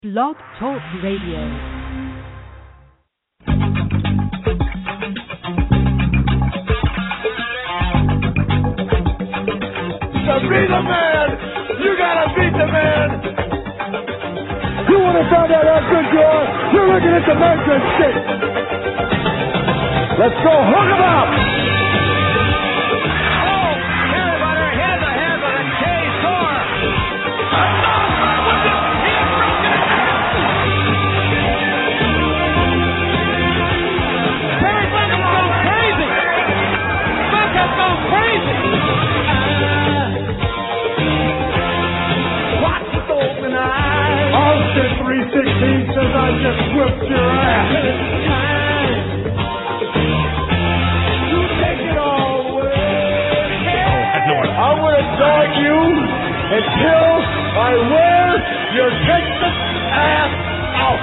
Blog Talk Radio. To be the man, you gotta beat the man. You wanna find out how good you are? You're looking at the measuring stick. Let's go, hook 'em up. Oh, everybody, here's a half of the K-Tor. Terry Funk has gone crazy. Funk has gone crazy. Austin 316 says I just whipped your ass. You take it all away. I'm going to dog you until I wear your Texas ass out.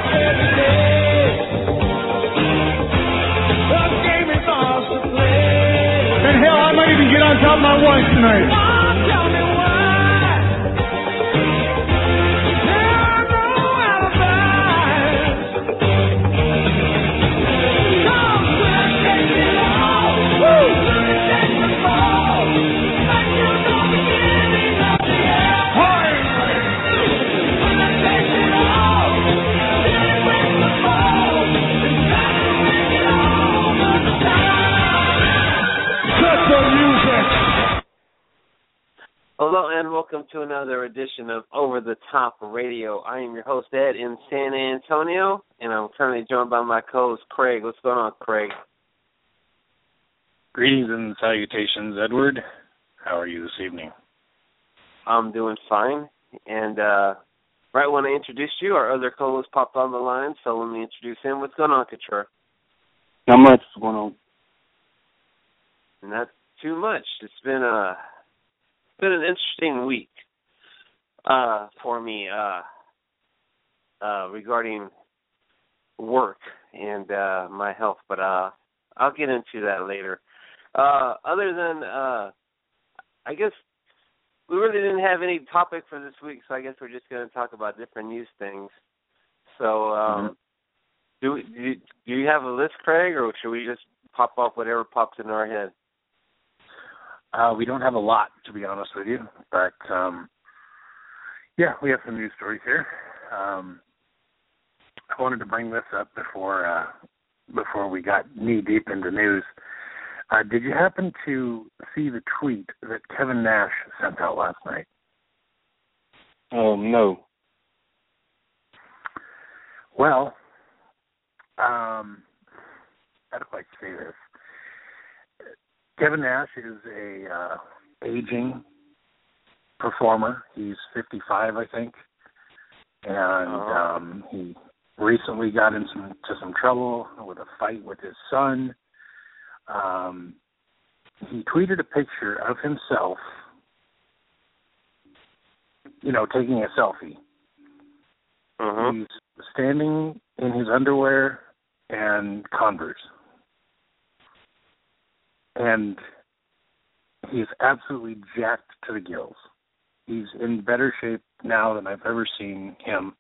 The game is ours to play. And hell, I might even get on top of my wife tonight. Tell me why. Hello and welcome to another edition of Over the Top Radio. I am your host, Ed, in San Antonio, and I'm currently joined by my co-host, Craig. What's going on, Craig? Greetings and salutations, Edward. How are you this evening? I'm doing fine. And right when I introduced you, our other co-host popped on the line, so let me introduce him. What's going on, Couture? Not much. What's going on? Not too much. It's been an interesting week for me regarding work and my health, but I'll get into that later. Other than, I guess we really didn't have any topic for this week, so I guess we're just going to talk about different news things. So do you have a list, Craig, or should we just pop off whatever pops in our head? We don't have a lot, to be honest with you, but yeah, we have some news stories here. I wanted to bring this up before we got knee deep into news. Did you happen to see the tweet that Kevin Nash sent out last night? No. Well, how do I say this? Kevin Nash is a aging performer. He's 55, I think, and he recently got into some trouble with a fight with his son. He tweeted a picture of himself, taking a selfie. He's standing in his underwear and Converse. And he's absolutely jacked to the gills. He's in better shape now than I've ever seen him.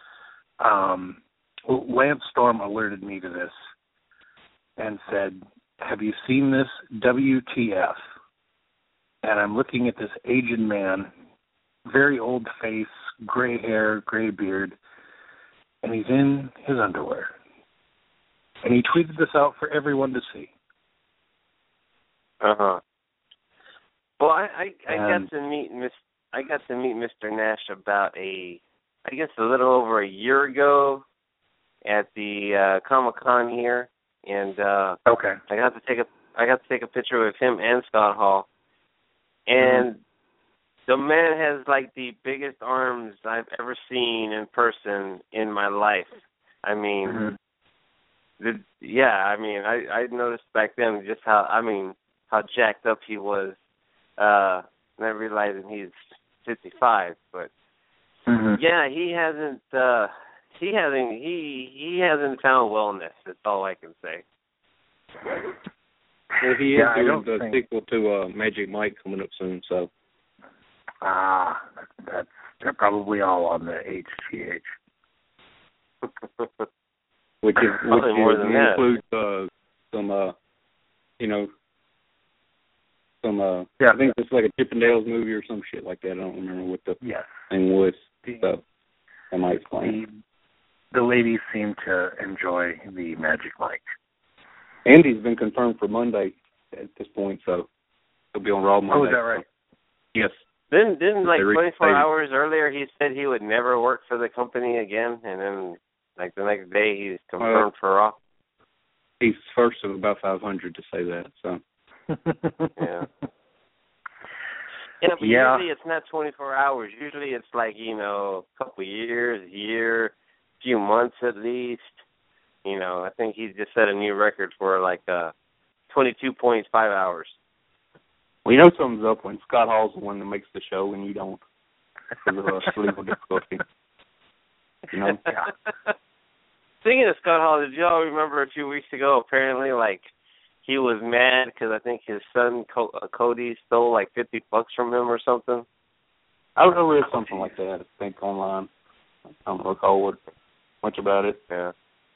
Lance Storm alerted me to this and said, "Have you seen this? WTF?" And I'm looking at this aged man, very old face, gray hair, gray beard, and he's in his underwear. And he tweeted this out for everyone to see. Well, I got to meet Mr. Nash about a little over a year ago at the Comic-Con here, and I got to take a picture with him and Scott Hall, and the man has like the biggest arms I've ever seen in person in my life. I mean, I noticed back then just how jacked up he was, not realizing he's 55, but yeah, he hasn't found wellness. That's all I can say. Well, he is doing the sequel to Magic Mike coming up soon, so. They're probably all on the HGH. which more than that. Includes some, some, I think it's like a Chippendales movie or some shit like that. I don't remember what the thing was. So I might explain. The ladies seem to enjoy the Magic Mike. Andy's been confirmed for Monday at this point, so he'll be on Raw Monday. Oh, is that right? Yes. Didn't like 24 hours earlier he said he would never work for the company again, and then like the next day he's confirmed for Raw? He's first of about 500 to say that, so. Yeah. Yeah, but usually it's not 24 hours. Usually it's like, a couple years, a year, few months at least. I think he just set a new record for like 22.5 hours. Well, something's up when Scott Hall's the one that makes the show and you don't. For the legal difficulty. Yeah. Speaking of Scott Hall, did you all remember a few weeks ago, apparently, like, he was mad because I think his son, Cody, stole like $50 from him or something? I read something like that, I think, online. I don't recall much about it. Yeah.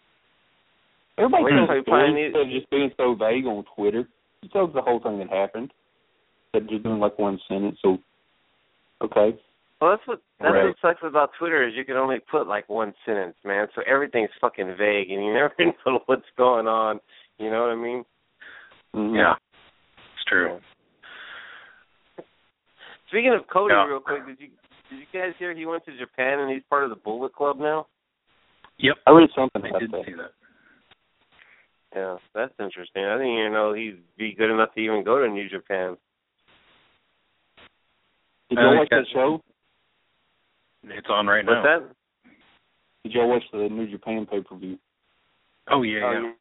Everybody just being so vague on Twitter. He tells the whole thing that happened. That you're doing like one sentence, so okay. Well, that's what sucks about Twitter is you can only put like one sentence, man. So everything's fucking vague, and you never know what's going on. You know what I mean? Mm-hmm. Yeah, it's true. Speaking of Cody, real quick, did you guys hear he went to Japan and he's part of the Bullet Club now? Yep, I read something. I did see that. Yeah, that's interesting. I didn't even know he'd be good enough to even go to New Japan. Did y'all watch that show? It's on right now. What's that? Did y'all watch the New Japan pay-per-view? Oh, yeah.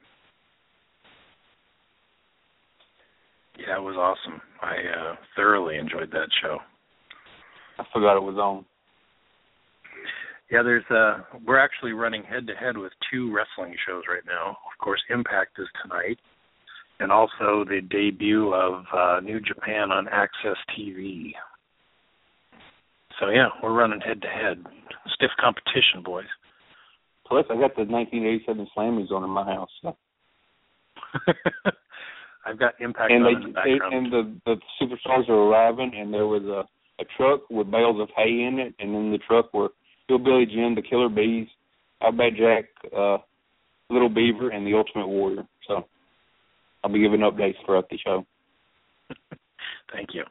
Yeah, it was awesome. I thoroughly enjoyed that show. I forgot it was on. Yeah, we're actually running head-to-head with two wrestling shows right now. Of course, Impact is tonight, and also the debut of New Japan on Access TV. So, yeah, we're running head-to-head. Stiff competition, boys. Plus, I got the 1987 Slammies on in my house. So. I've got Impact and on in the background. And the superstars are arriving, and there was a truck with bales of hay in it, and in the truck were Hillbilly Jim, the Killer Bees, Outback Jack, Little Beaver, and the Ultimate Warrior. So I'll be giving updates throughout the show. Thank you.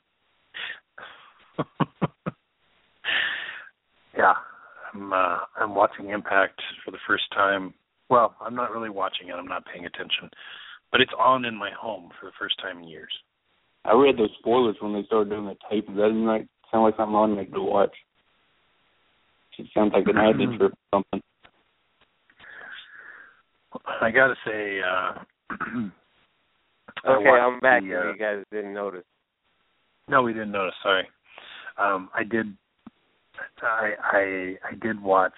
Yeah, I'm watching Impact for the first time. Well, I'm not really watching it. I'm not paying attention. But it's on in my home for the first time in years. I read those spoilers when they started doing the tape. Doesn't that sound like something I'd make to watch? It sounds like an ad or something. I got to say... okay, I'm back if you guys didn't notice. No, we didn't notice. Sorry. I did watch...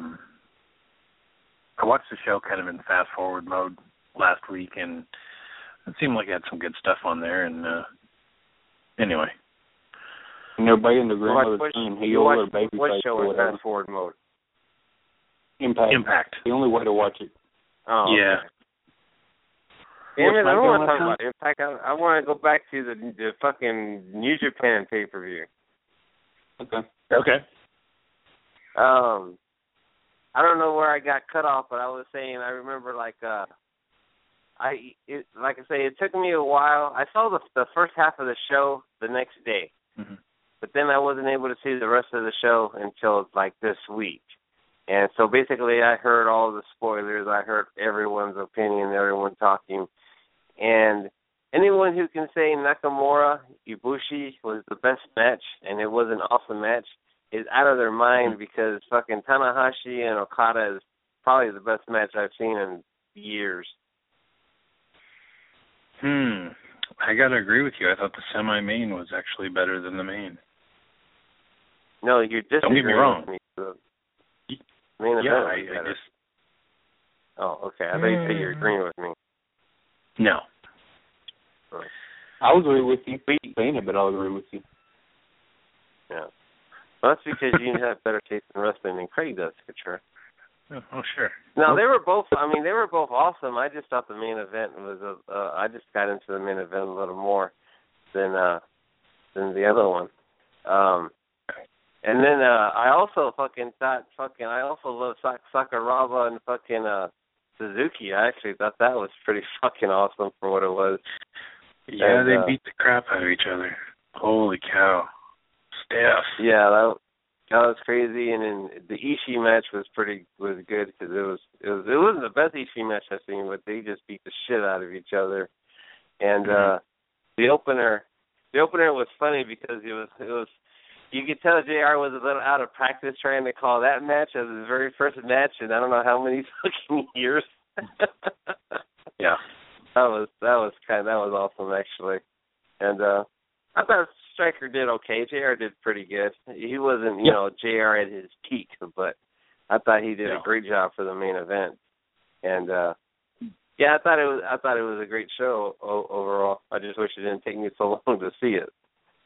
I watched the show kind of in fast-forward mode last week, and it seemed like it had some good stuff on there, and anyway. And everybody in the grandmother's team, heel or baby face. What show is fast forward mode? Impact. The only way to watch it. Oh, yeah. Okay. Damn it, I don't want to talk about Impact. I want to go back to the fucking New Japan pay-per-view. Okay. I don't know where I got cut off, but I was saying I remember like I say it took me a while. I saw the first half of the show the next day, but then I wasn't able to see the rest of the show until like this week. And so basically, I heard all the spoilers. I heard everyone's opinion, everyone talking, and anyone who can say Nakamura Ibushi was the best match and it was an awesome match is out of their mind, because fucking Tanahashi and Okada is probably the best match I've seen in years. I gotta agree with you. I thought the semi-main was actually better than the main. No, you're disagreeing. Don't get me wrong. With me. I just... Oh, okay. I thought you said you're agreeing with me. No. Right. I'll agree with you. Saying it, but I'll agree with you. Yeah. Well, that's because you have better taste in wrestling than Craig does, for sure. Oh, sure. No, they were both. I mean, they were both awesome. I just thought the main event was. I just got into the main event a little more than the other one. And then I also I also love Sakuraba and fucking Suzuki. I actually thought that was pretty fucking awesome for what it was. Yeah, and, they beat the crap out of each other. Holy cow. Steph. Yeah, that was crazy. And then the Ishii match was good because it wasn't the best Ishii match I've seen, but they just beat the shit out of each other. And the opener was funny because it was you could tell JR was a little out of practice trying to call that match as his very first match in I don't know how many fucking years. Yeah. That was awesome actually. And I thought Striker did okay. JR did pretty good. He wasn't, JR at his peak, but I thought he did a great job for the main event. And I thought it was a great show overall. I just wish it didn't take me so long to see it.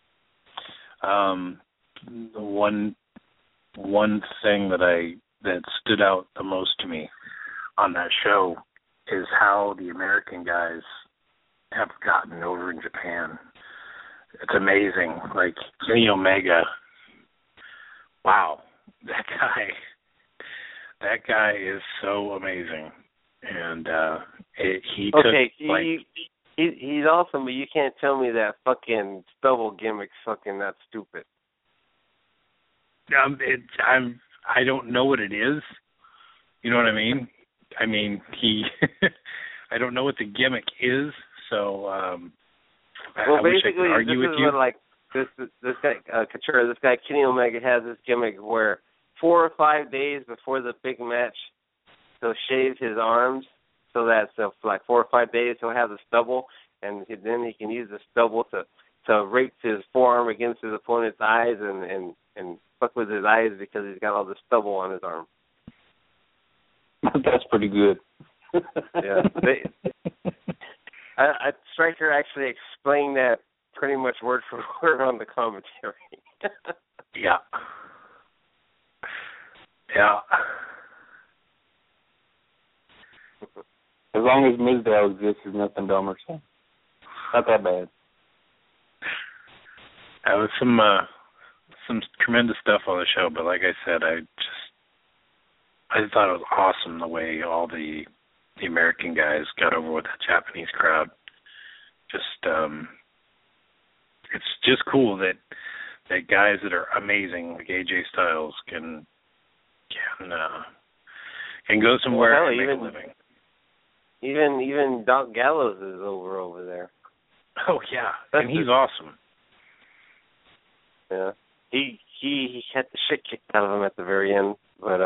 The one thing that stood out the most to me on that show is how the American guys have gotten over in Japan. It's amazing. Like Kenny Omega, wow, that guy is so amazing, and he took he's awesome, but you can't tell me that fucking stubble gimmick's fucking that stupid. I don't know what it is. You know what I mean? I mean, I don't know what the gimmick is, so I wish I could argue with you. This guy Couture, this guy Kenny Omega has this gimmick where 4 or 5 days before the big match, he'll shave his arms so that like 4 or 5 days he'll have the stubble, and then he can use the stubble to rake his forearm against his opponent's eyes and fuck with his eyes because he's got all the stubble on his arm. That's pretty good. Yeah. Stryker actually explained that pretty much word for word on the commentary. Yeah. Yeah. As long as Mizdow exists, there's nothing dumber, so not that bad. That was some tremendous stuff on the show, but like I said, I thought it was awesome the way all the American guys got over with the Japanese crowd. It's just cool that guys that are amazing like AJ Styles can go somewhere and make a living. Even Doc Gallows is over there. Oh yeah, and he's awesome. Yeah, he had the shit kicked out of him at the very end, but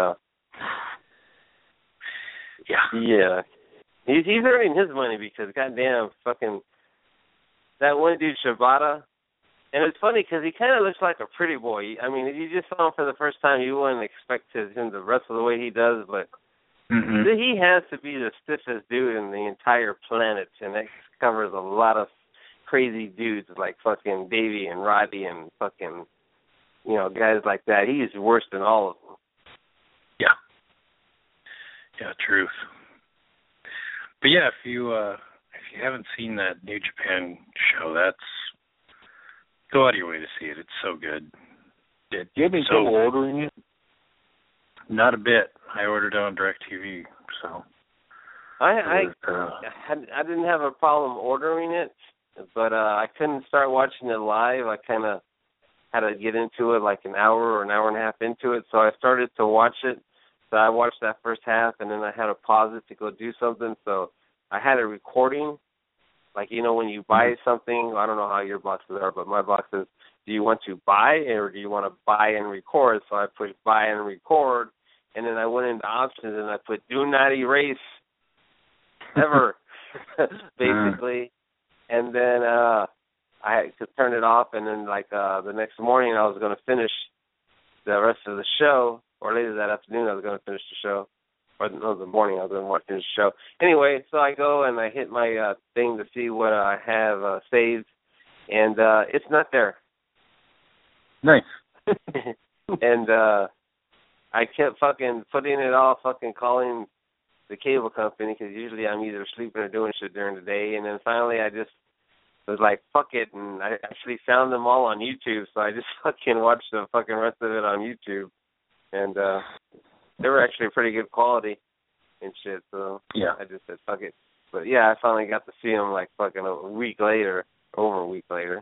yeah, he's earning his money because goddamn fucking that one dude Shibata, and it's funny because he kind of looks like a pretty boy. I mean, if you just saw him for the first time, you wouldn't expect him to wrestle the way he does, but he has to be the stiffest dude in the entire planet, and that covers a lot of crazy dudes like fucking Davey and Roddy and fucking, guys like that. He's worse than all of them. Yeah. Yeah, truth. But yeah, if you haven't seen that New Japan show, go out of your way to see it. It's so good. Do you have any trouble ordering it? Not a bit. I ordered it on DirecTV, so. I didn't have a problem ordering it, but I couldn't start watching it live. I kind of had to get into it like an hour or an hour and a half into it, so I started to watch it. So I watched that first half, and then I had to pause it to go do something. So I had a recording. Like, when you buy something, I don't know how your boxes are, but my box is, do you want to buy or do you want to buy and record? So I put buy and record, and then I went into options and I put do not erase ever, basically. And then I had to turn it off, and then the next morning I was going to finish the rest of the show, or later that afternoon I was going to finish the show. Or no, the morning I was going to finish the show. Anyway, so I go and I hit my thing to see what I have saved, and it's not there. Nice. And I kept fucking putting it off, fucking calling the cable company, because usually I'm either sleeping or doing shit during the day, and then finally I just was like, fuck it, and I actually found them all on YouTube, so I just fucking watched the fucking rest of it on YouTube, and they were actually pretty good quality and shit, so yeah. I just said, fuck it. But yeah, I finally got to see them like fucking a week later, over a week later.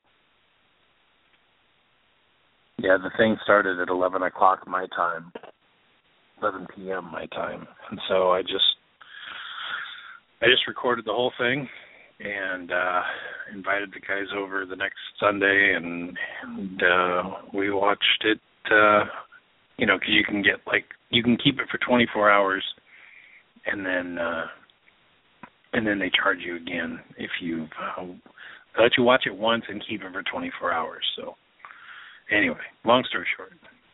Yeah, the thing started at 11 o'clock my time, 11 p.m. my time, and so I just recorded the whole thing and invited the guys over the next Sunday, and we watched it. You know, because you can keep it for 24 hours, and then they charge you again if you let you watch it once and keep it for 24 hours. So anyway, long story short.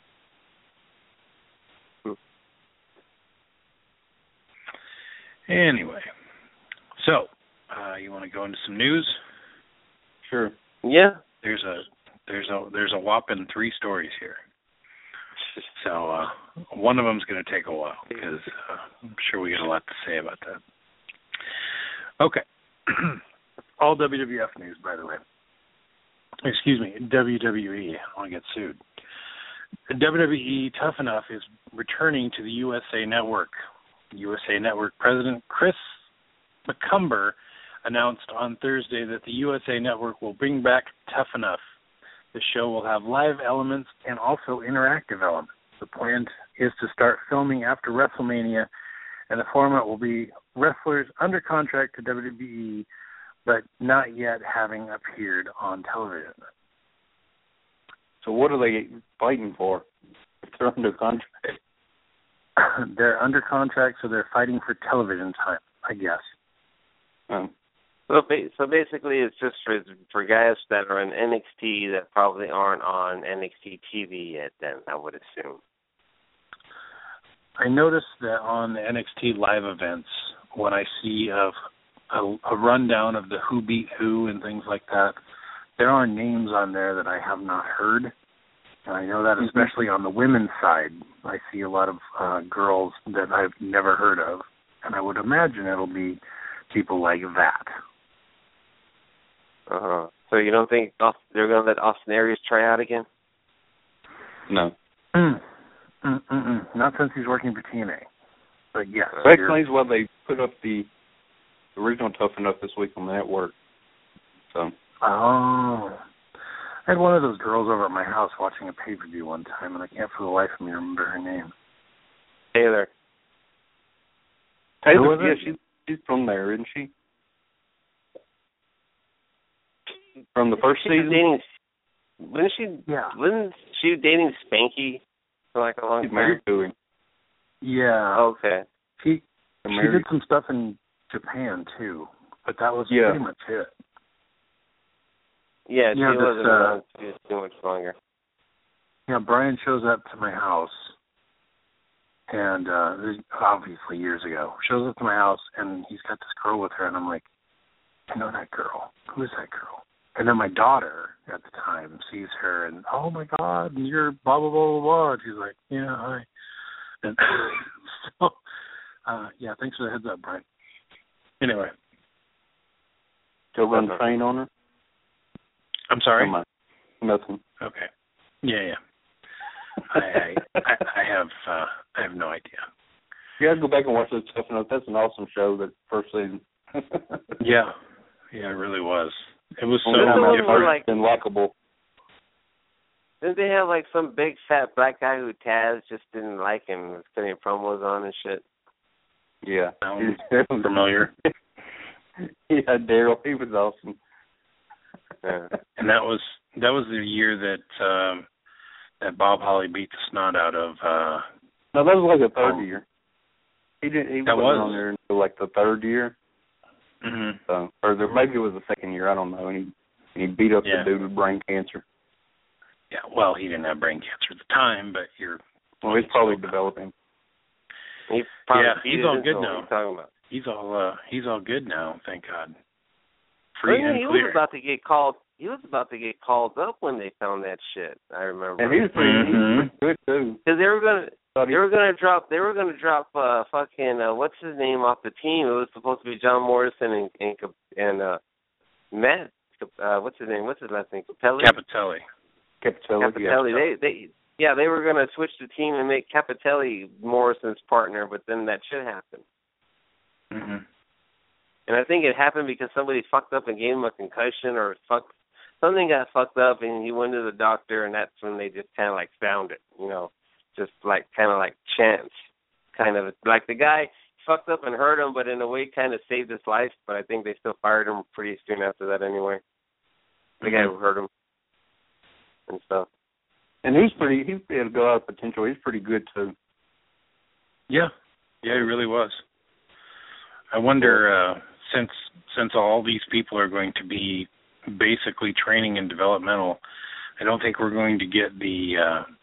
Anyway, so you want to go into some news? Sure. Yeah. There's a whopping 3 stories here. So one of them's going to take a while because I'm sure we got a lot to say about that. Okay. All WWF news, by the way. Excuse me, WWE. I want to get sued. WWE Tough Enough is returning to the USA Network. USA Network President Chris McCumber announced on Thursday that the USA Network will bring back Tough Enough. The show will have live elements and also interactive elements. The plan is to start filming after WrestleMania, and the format will be wrestlers under contract to WWE, but not yet having appeared on television. So what are they fighting for if they're under contract? They're under contract, so they're fighting for television time, I guess. So basically, it's just for guys that are in NXT that probably aren't on NXT TV yet. Then I would assume. I noticed that on the NXT live events, when I see a rundown of the Who Beat Who and things like that, there are names on there that I have not heard. And I know that especially on the women's side, I see a lot of girls that I've never heard of, and I would imagine it'll be people like that. So you don't think they're going to let Austin Aries try out again? No. Not since he's working for TNA. But yes. That explains why they put up the original Tough Enough this week on the network. So. Oh. I had one of those girls over at my house watching a pay-per-view one time, and I can't for the life of me remember her name. Taylor. Yeah, she's from there, isn't she? From the first season? Wasn't she dating Spanky for like a long time? She's married to him. Yeah. Okay. She did some stuff in Japan, too, but that was pretty much it. Yeah, she wasn't around too much longer. Yeah, Brian shows up to my house, and obviously years ago, shows up to my house, and he's got this girl with her, and I'm like, I know that girl. Who is that girl? And then my daughter at the time sees her, and, oh, my God, you're blah, blah, blah, blah, blah. And she's like, yeah, hi. And so, yeah, thanks for the heads up, Brian. Anyway. Still run the train on her? I'm sorry? Nothing. Okay. Yeah. I have no idea. You got to go back and watch that stuff. That's an awesome show, that first season. Yeah, it really was. It was so different and likable. Didn't they have like some big fat black guy who Taz just didn't like him, was putting promos on and shit? Yeah, that was familiar. Yeah, Daryl, he was awesome. Yeah. And that was the year that Bob Holly beat the snot out of. No, that was like the third year. He wasn't on there until like the third year. Mm-hmm. So, maybe it was the second year. I don't know. And he beat up the dude with brain cancer. Yeah. Well, he didn't have brain cancer at the time, but he's probably developing. He's all good now. What are you talking about? He's all good now. Thank God. Free and he clear. was about to get called. about to get called up when they found that shit. I remember. And he was pretty good too. Because they were gonna drop fucking what's his name off the team. It was supposed to be John Morrison and Matt. What's his name? What's his last name? Capitelli. Capitelli. They were gonna switch the team and make Capitelli Morrison's partner, but then that shit happened. Mm-hmm. And I think it happened because somebody fucked up and gave him a concussion, or something got fucked up, and he went to the doctor, and that's when they just kind of like found it, just like kind of like chance, kind of like the guy fucked up and hurt him, but in a way kind of saved his life. But I think they still fired him pretty soon after that anyway. The guy who hurt him and stuff. And he had a lot of potential. He's pretty good too. Yeah, he really was. I wonder, since all these people are going to be basically training in developmental, I don't think we're going to get the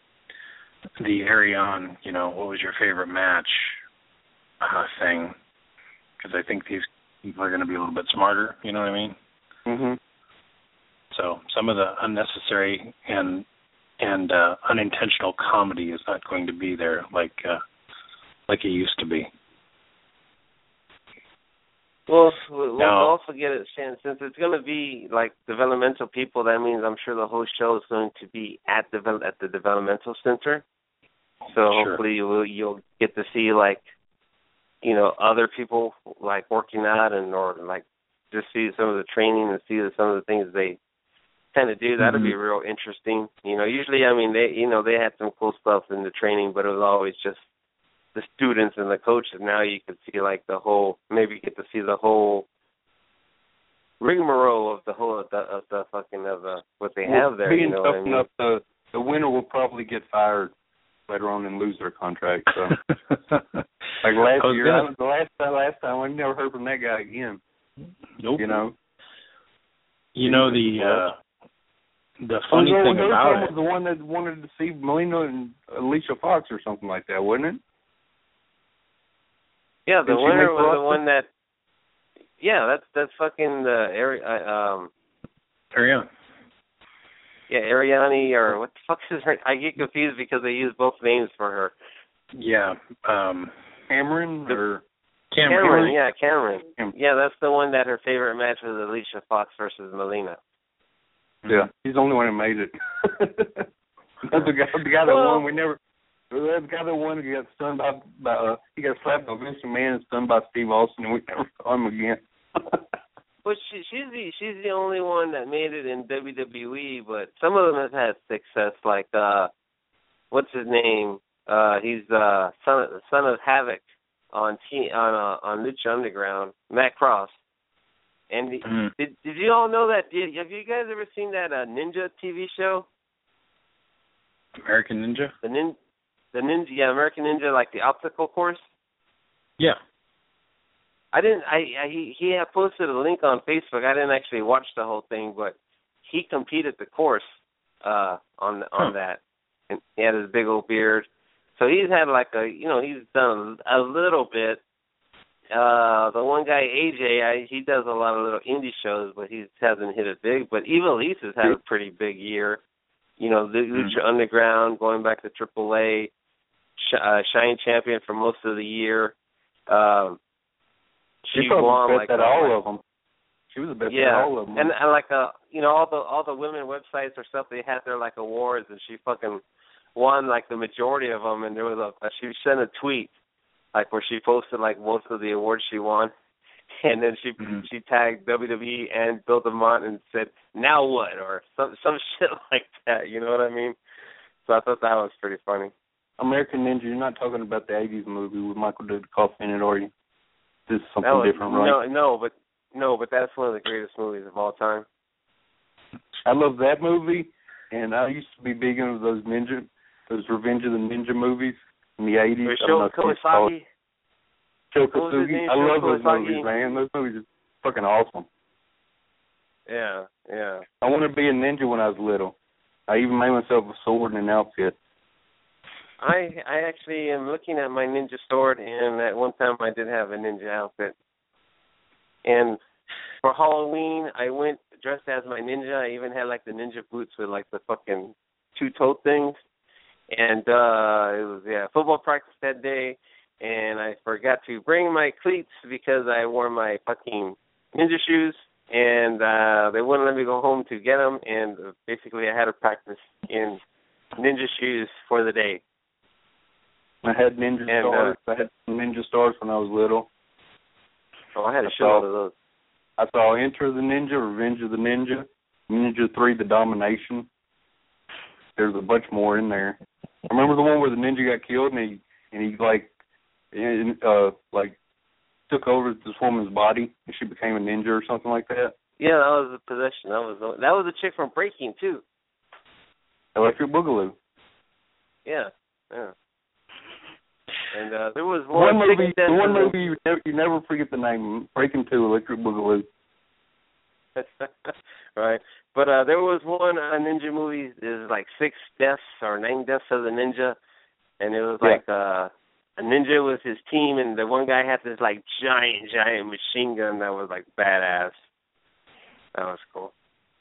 Ariane, what was your favorite match thing, because I think these people are going to be a little bit smarter, you know what I mean? Mm-hmm. So some of the unnecessary and unintentional comedy is not going to be there like it used to be. Well, we'll also get it, since it's going to be like developmental people. That means I'm sure the whole show is going to be at the developmental center. So hopefully you'll get to see other people like working out or like just see some of the training and see some of the things they kind of do. That'll be real interesting. Usually, they had some cool stuff in the training, but it was always just the students and the coaches. Now you can see maybe get to see the whole rigmarole of what they have there. Being tough enough, the winner will probably get fired later on and lose their contract. So, like last year, the last time I never heard from that guy again. Nope. The funny thing about it was the one that wanted to see Melina and Alicia Fox or something like that, wasn't it? Yeah, the winner was the one that. Yeah, that's fucking the Ariane. Yeah, Ariane, or what the fuck is her? I get confused because they use both names for her. Yeah, Cameron or Cameron. Yeah, Cameron. Yeah, that's the one that her favorite match was Alicia Fox versus Melina. Yeah, he's the only one who made it. That's the guy that won. The guy that won, he got stunned by he got slapped by Vince McMahon and stunned by Steve Austin, and we never saw him again. Well, she's the only one that made it in WWE, but some of them have had success. Like what's his name? He's son of Havoc on Lucha Underground, Matt Cross. And did you all know that? Have you guys ever seen that Ninja TV show? American Ninja? The Ninja, yeah, American Ninja, like the obstacle course? Yeah. I didn't. He had posted a link on Facebook. I didn't actually watch the whole thing, but he competed the course on that, and he had his big old beard. So he's had he's done a little bit. The one guy, AJ, he does a lot of little indie shows, but he hasn't hit it big. But Evilise has had a pretty big year. Lucha Underground, going back to AAA, Shine Champion for most of the year. She won best at all of them. She was the best at all of them. And all the women websites or stuff, they had their awards, and she fucking won the majority of them. And there was she sent a tweet where she posted most of the awards she won, and then she tagged WWE and Bill DeMont and said, "Now what?" or some shit like that. You know what I mean? So I thought that was pretty funny. American Ninja, you're not talking about the '80s movie with Michael Dudikoff in it, are you? This is something different, right? No, but that's one of the greatest movies of all time. I love that movie, and I used to be big into those Revenge of the Ninja movies in the '80s. Sho Kosugi. Sho Kosugi. I love those movies, man. Those movies are fucking awesome. Yeah. I wanted to be a ninja when I was little. I even made myself a sword and an outfit. I actually am looking at my ninja sword, and at one time I did have a ninja outfit. And for Halloween, I went dressed as my ninja. I even had like the ninja boots with like the fucking two-toed things. And it was football practice that day, and I forgot to bring my cleats because I wore my fucking ninja shoes, and they wouldn't let me go home to get them, and basically I had to practice in ninja shoes for the day. I had ninja stars. I had ninja stars when I was little. Oh, I had a shitload of those. I saw Enter the Ninja, Revenge of the Ninja, Ninja 3, The Domination. There's a bunch more in there. I remember the one where the ninja got killed and he took over this woman's body and she became a ninja or something like that. Yeah, that was the possession. That was a chick from Breaking too. Electric Boogaloo. Yeah. And there was one movie you never forget the name, Breaking 2, Electric Boogaloo. Right. But there was one ninja movie, there's like 6 deaths or 9 deaths of the ninja, and it was like a ninja with his team, and the one guy had this like giant machine gun that was like badass. That was cool.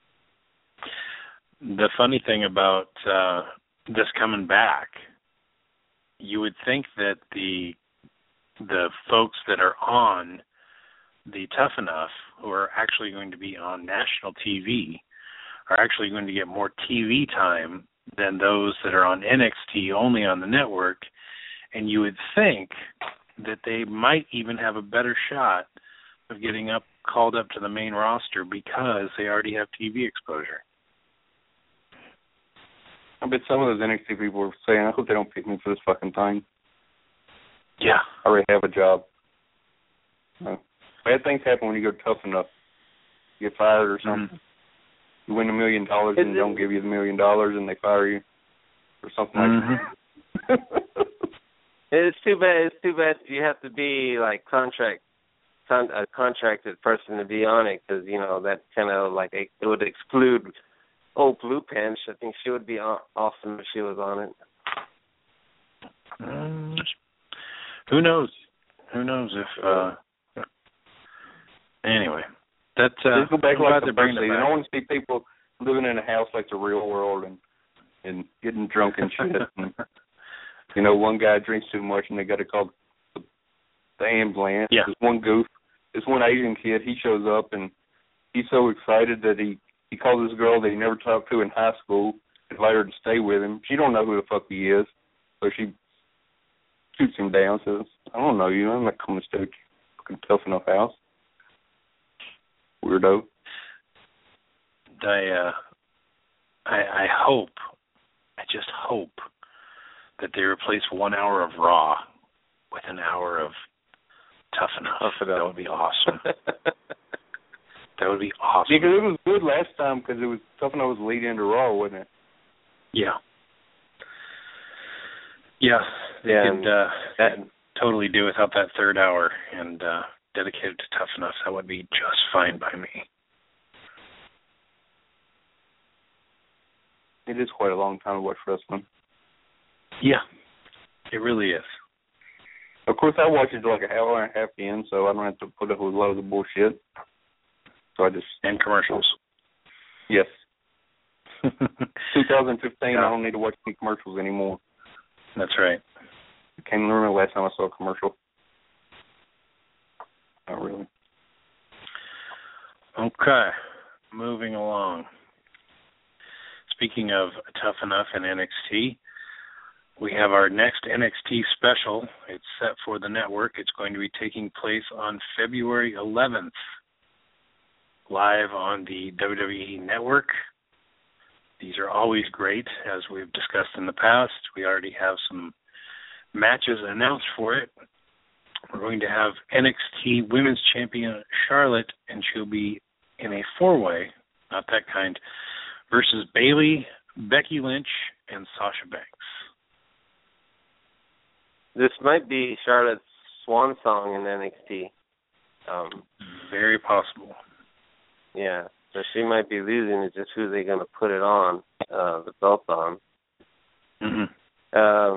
The funny thing about this coming back, you would think that the folks that are on the Tough Enough, who are actually going to be on national TV, are actually going to get more TV time than those that are on NXT only on the network, and you would think that they might even have a better shot of getting called up to the main roster because they already have TV exposure. I bet some of those NXT people are saying, I hope they don't pick me for this fucking thing. Yeah. I already have a job. Bad things happen when you go Tough Enough. You get fired or something. Mm-hmm. You win $1 million and they don't give you the $1 million and they fire you or something like that. It's too bad you have to be like a contracted person to be on it, because that kind of like it would exclude old Blue Pants. I think she would be awesome if she was on it. Who knows? Who knows if? Anyway, that's go back like the first season. I want to see people living in a house like the real world and getting drunk and shit. And, one guy drinks too much and they got to call the ambulance. Yeah. This one Asian kid, he shows up and he's so excited that he calls this girl that he never talked to in high school, invited her to stay with him. She don't know who the fuck he is, so she shoots him down, says, I don't know you. I'm not coming to stay at your fucking Tough Enough house. Weirdo. I just hope that they replace 1 hour of Raw with an hour of Tough Enough. That would be awesome. That would be awesome. Yeah, because it was good last time because it was Tough Enough was leading into Raw, wasn't it? Yeah. Yeah. They could totally do without that third hour and dedicate it to Tough Enough. That would be just fine by me. It is quite a long time to watch wrestling. Yeah. It really is. Of course, I watch it like an hour and a half in, so I don't have to put up with loads of bullshit. So I just... And commercials. Yes. 2015, I don't need to watch any commercials anymore. That's right. I can't remember the last time I saw a commercial. Not really. Okay. Moving along. Speaking of Tough Enough and NXT, we have our next NXT special. It's set for the network. It's going to be taking place on February 11th, live on the WWE Network. These are always great, as we've discussed in the past. We already have some matches announced for it. We're going to have NXT Women's Champion Charlotte, and she'll be in a 4-way, not that kind, versus Bayley, Becky Lynch, and Sasha Banks. This might be Charlotte's swan song in NXT. Very possible. Yeah, so she might be losing. It's just who they're going to put it on, the belt on. Mm-hmm.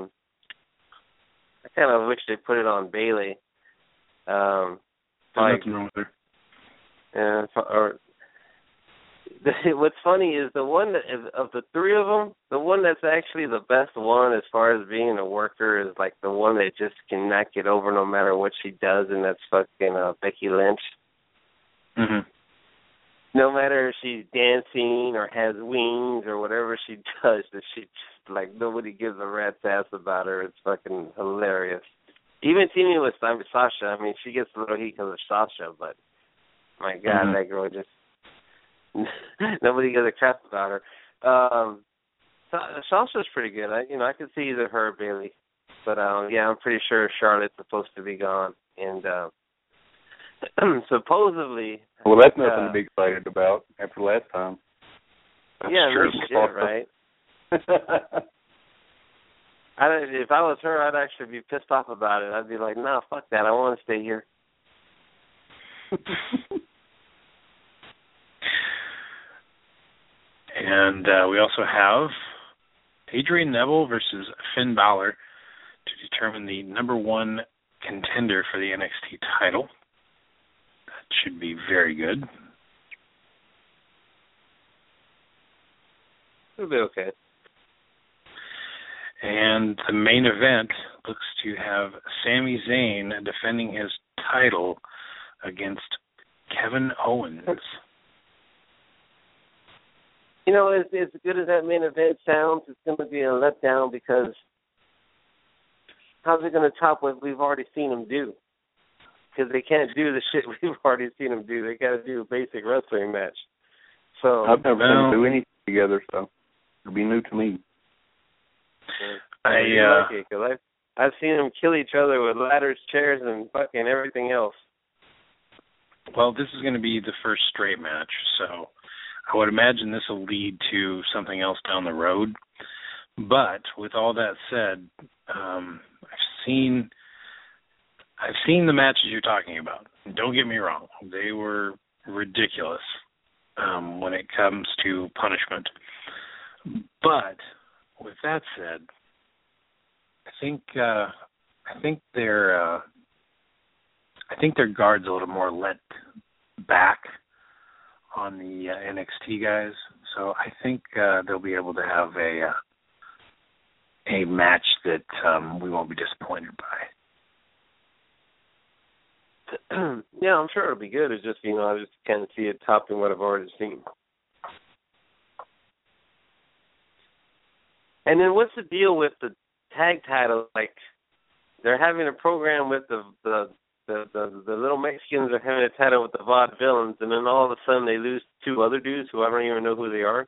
I kind of wish they put it on Bayley. There's nothing wrong with her. Or What's funny is the one that, of the three of them, the one that's actually the best one as far as being a worker is like the one that just cannot get over no matter what she does, and that's fucking Becky Lynch. Mhm. No matter if she's dancing or has wings or whatever she does, that she just, like, nobody gives a rat's ass about her. It's fucking hilarious. Even teaming with Sasha, I mean, she gets a little heat because of Sasha, but my God, that girl just nobody gives a crap about her. Sasha's pretty good. I could see either her or Bayley, but yeah, I'm pretty sure Charlotte's supposed to be gone, and supposedly. Well, that's nothing to be excited about after last time. That's true. Yeah, right. If I was her, I'd actually be pissed off about it. I'd be like, "No, fuck that. I want to stay here." And we also have Adrian Neville versus Finn Balor to determine the number one contender for the NXT title. That should be very good. It'll be okay. And the main event looks to have Sami Zayn defending his title against Kevin Owens. You know, as good as that main event sounds, it's going to be a letdown because how's it going to top what we've already seen them do? Because they can't do the shit we've already seen them do. They got to do a basic wrestling match. So I've never seen them do anything together, so it'll be new to me. I've seen them kill each other with ladders, chairs, and fucking everything else. Well, this is going to be the first straight match, so I would imagine this will lead to something else down the road. But with all that said, I've seen the matches you're talking about. Don't get me wrong; they were ridiculous when it comes to punishment. But with that said, I think their guard's a little more let back on the NXT guys, so I think they'll be able to have a match that we won't be disappointed by. Yeah, I'm sure it'll be good. It's just, I just kind of see it topping what I've already seen. And then what's the deal with the tag title? Like, they're having a program with the little Mexicans are having a title with the Vaudevillains, and then all of a sudden they lose two other dudes who I don't even know who they are.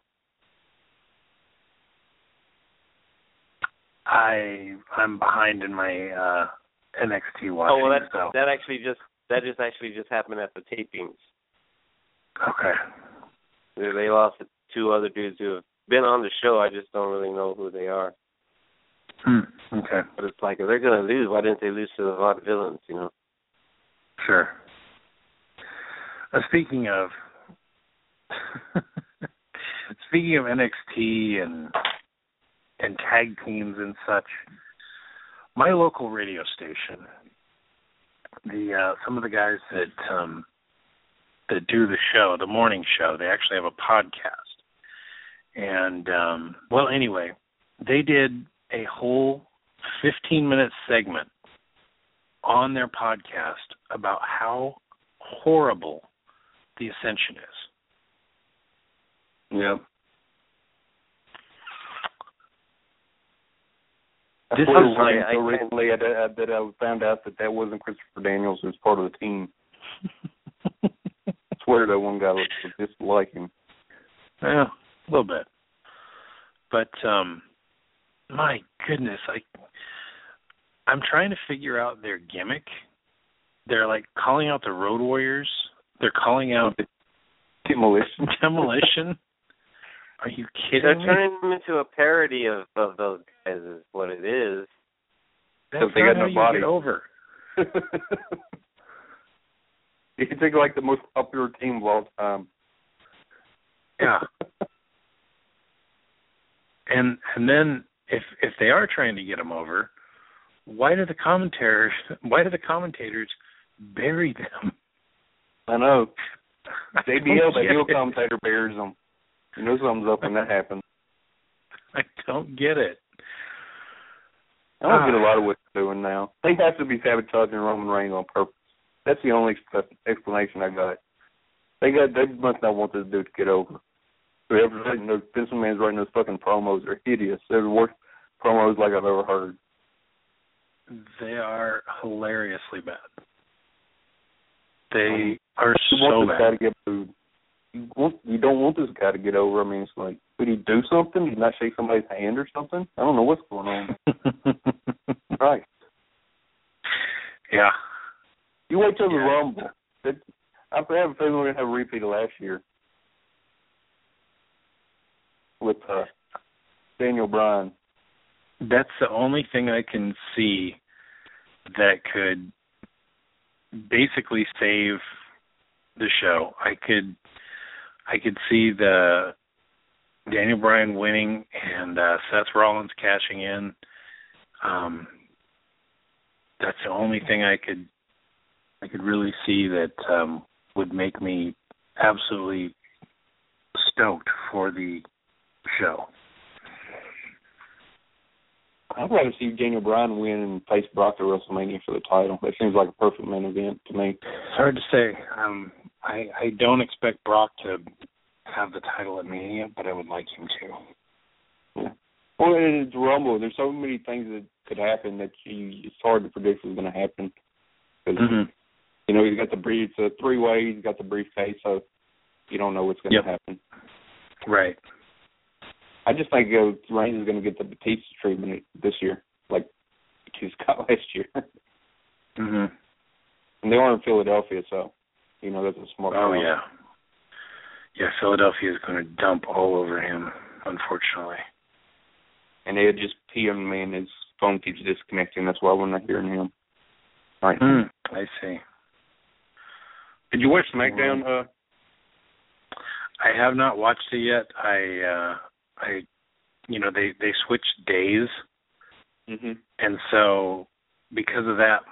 I'm behind in my NXT watching. Oh well, that just happened at the tapings. Okay. They lost to two other dudes who have been on the show. I just don't really know who they are. Okay. But it's like, if they're going to lose, why didn't they lose to the Vaudevillains, Sure. Speaking of NXT and tag teams and such, my local radio station, some of the guys that do the show, the morning show, they actually have a podcast. And anyway, they did a whole 15-minute segment on their podcast about how horrible the Ascension is. Yeah. Recently that I found out that wasn't Christopher Daniels, who was part of the team. I swear that one guy was just like him. Yeah, a little bit. But my goodness, I'm trying to figure out their gimmick. They're like calling out the Road Warriors. They're calling out Demolition. Are you kidding They're me? turning them into a parody of those guys is what it is. That's they got not no how body. you get over. You can think like the most popular team of all time. Yeah. And then if they are trying to get them over, why do the commentators bury them? I know. JBL, the heel commentator, buries them. You know something's up when that happens. I don't get it. I don't get a lot of what they're doing now. They have to be sabotaging Roman Reigns on purpose. That's the only explanation I got. They must not want this dude to get over. Whoever's writing those, Vince McMahon's writing those fucking promos are hideous. They're the worst promos like I've ever heard. They are hilariously bad. They are so bad. Guy to get booed. You don't want this guy to get over. I mean, it's like, did he do something? Did he not shake somebody's hand or something? I don't know what's going on. Right. Yeah. You wait till the Rumble. I have a feeling we're going to have a repeat of last year with Daniel Bryan. That's the only thing I can see that could basically save the show. I could see the Daniel Bryan winning and Seth Rollins cashing in. That's the only thing I could really see that would make me absolutely stoked for the show. I'd rather see Daniel Bryan win and face Brock at WrestleMania for the title. That seems like a perfect main event to me. It's hard to say. I don't expect Brock to have the title at Mania, but I would like him to. Yeah. Well, it's Rumble. There's so many things that could happen that it's hard to predict what's going to happen. Because, you know, he's got it's a three-way, he's got the briefcase, so you don't know what's going to happen. Right. I just think Reigns is going to get the Batista treatment this year, like he's got last year. And they are in Philadelphia, so, you know, that's a smart call. Oh, yeah. Yeah, Philadelphia is going to dump all over him, unfortunately. And they just PM me and his phone keeps disconnecting. That's why we're not hearing him. Right. I see. Did you watch SmackDown? I have not watched it yet. They switched days, and so because of that,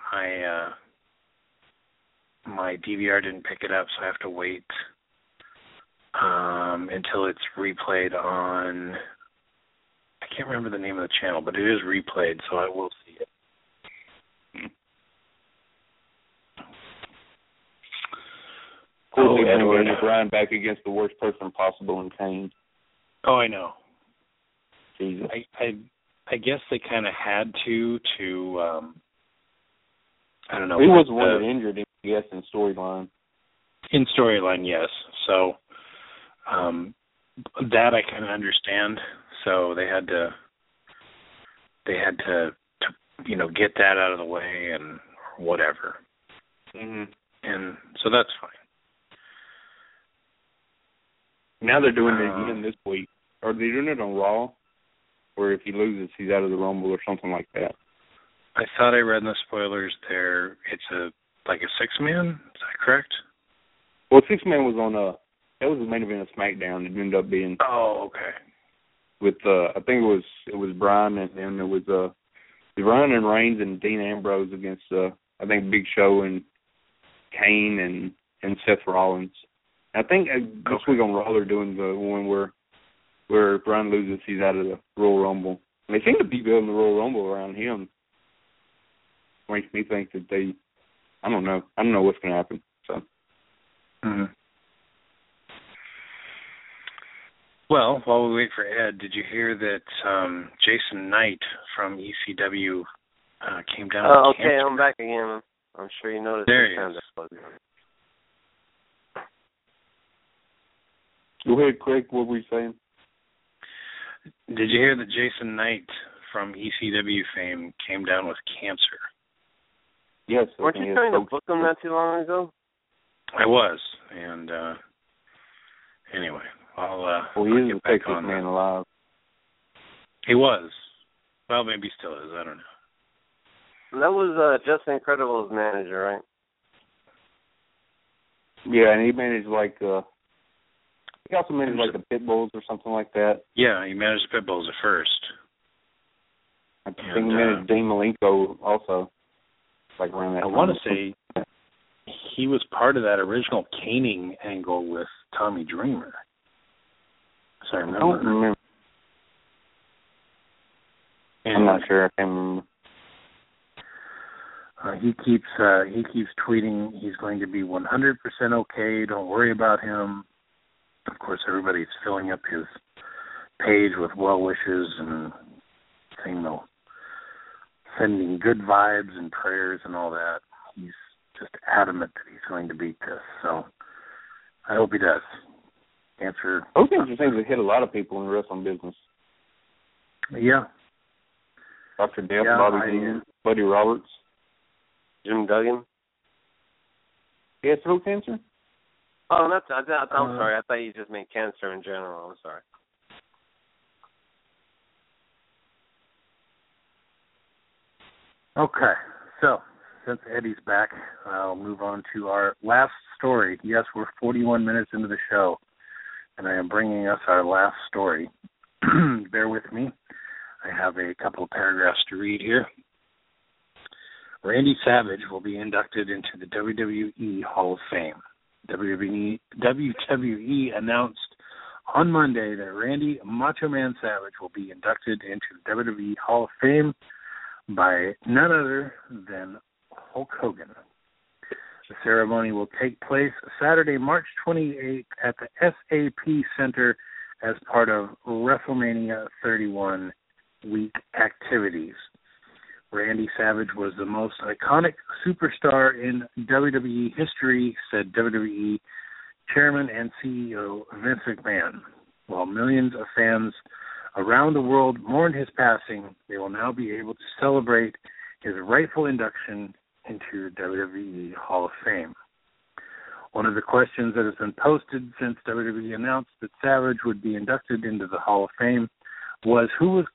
my DVR didn't pick it up, so I have to wait until it's replayed on. I can't remember the name of the channel, but it is replayed, so I will see it. Cool. Daniel Bryan back against the worst person possible in Kane. Oh, I know. Jesus. I guess they kind of had to I don't know. He was the one that injured him, I guess, in storyline. In storyline, yes. So that I kind of understand. So they had to get that out of the way and whatever. And so that's fine. Now they're doing it again this week. Are they doing it on Raw? Where if he loses, he's out of the Rumble or something like that. I thought I read in the spoilers there it's a 6-man. Is that correct? Well, 6-man was on that was the main event of SmackDown. It ended up being. Oh, okay. With I think it was Bryan and then it was Bryan and Reigns and Dean Ambrose against I think Big Show and Kane and Seth Rollins. I think this week on Raw they're doing the one where Bryan loses, he's out of the Royal Rumble. And they seem to be building the Royal Rumble around him. Makes me think that I don't know what's going to happen. So. Well, while we wait for Ed, did you hear that Jason Knight from ECW came down with cancer? Okay, I'm back again. I'm sure you noticed. There he is. Go ahead, Craig. What were you saying? Did you hear that Jason Knight from ECW fame came down with cancer? Yes. Weren't you trying to book him not too long ago? I was, and anyway, I'll he is the quickest man alive. He was. Well, maybe he still is. I don't know. That was Justin Incredible's manager, right? Yeah, and he managed he also managed the Pit Bulls or something like that. Yeah, he managed the Pit Bulls at first. I think he managed Dean Malenko also. Around that I want to say he was part of that original caning angle with Tommy Dreamer. Sorry, I don't remember. I'm not sure. I can't remember. He keeps tweeting he's going to be 100% okay. Don't worry about him. Of course, everybody's filling up his page with well wishes and sending good vibes and prayers and all that. He's just adamant that he's going to beat this. So I hope he does. Hogan just seems to hit a lot of people in the wrestling business. Yeah. Dr. Death, Bobby Dean, Buddy Roberts. Jim Duggan. He had throat cancer? Oh, I'm sorry. I thought you just meant cancer in general. I'm sorry. Okay. So, since Eddie's back, I'll move on to our last story. Yes, we're 41 minutes into the show, and I am bringing us our last story. Bear with me. I have a couple of paragraphs to read here. Randy Savage will be inducted into the WWE Hall of Fame. WWE announced on Monday that Randy Macho Man Savage will be inducted into the WWE Hall of Fame by none other than Hulk Hogan. The ceremony will take place Saturday, March 28th at the SAP Center as part of WrestleMania 31 week activities. Randy Savage was the most iconic superstar in WWE history, said WWE Chairman and CEO Vince McMahon. While millions of fans around the world mourn his passing, they will now be able to celebrate his rightful induction into WWE Hall of Fame. One of the questions that has been posted since WWE announced that Savage would be inducted into the Hall of Fame was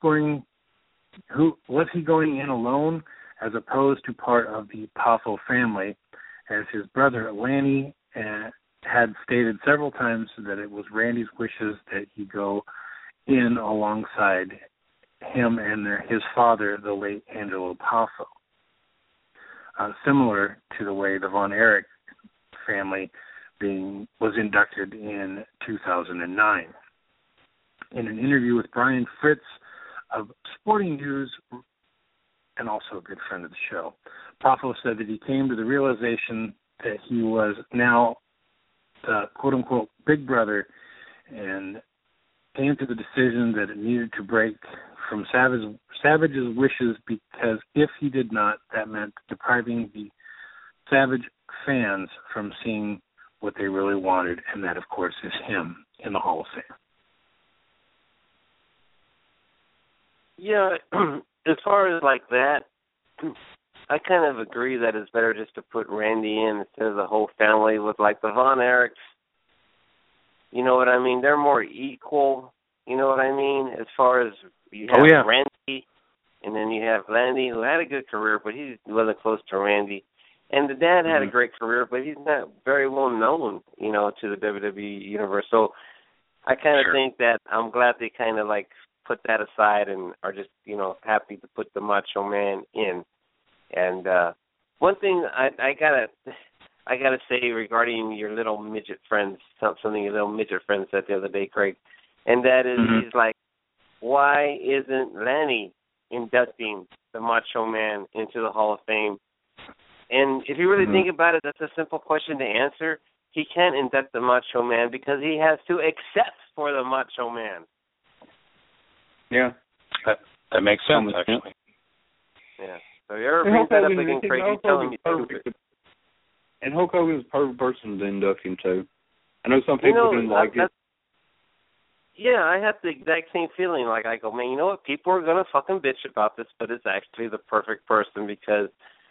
was he going in alone as opposed to part of the Poffo family, as his brother Lanny had stated several times that it was Randy's wishes that he go in alongside him and his father, the late Angelo Poffo. Similar to the way the Von Erich family was inducted in 2009. In an interview with Brian Fritz of Sporting News, and also a good friend of the show, Poffo said that he came to the realization that he was now the quote-unquote big brother and came to the decision that it needed to break from Savage's wishes, because if he did not, that meant depriving the Savage fans from seeing what they really wanted, and that, of course, is him in the Hall of Fame. Yeah, as far as like that, I kind of agree that it's better just to put Randy in instead of the whole family with like the Von Erichs. You know what I mean? They're more equal. You know what I mean? As far as you have Randy, and then you have Lanny, who had a good career, but he wasn't close to Randy. And the dad had a great career, but he's not very well known, you know, to the WWE universe. So I kind of think that I'm glad they kind of like put that aside and are just, you know, happy to put the Macho Man in. And one thing I gotta say regarding your little midget friends, something your little midget friend said the other day, Craig, and that is he's like, why isn't Lanny inducting the Macho Man into the Hall of Fame? And if you really think about it, that's a simple question to answer. He can't induct the Macho Man because he has to accept for the Macho Man. Yeah, that makes sense, actually. Yeah. So you ever bring that up again, Craig, you telling me stupid. And Hulk Hogan's a perfect person to induct him too. I know some people didn't like it. Yeah, I have the exact same feeling. Like, I go, man, you know what? People are going to fucking bitch about this, but it's actually the perfect person because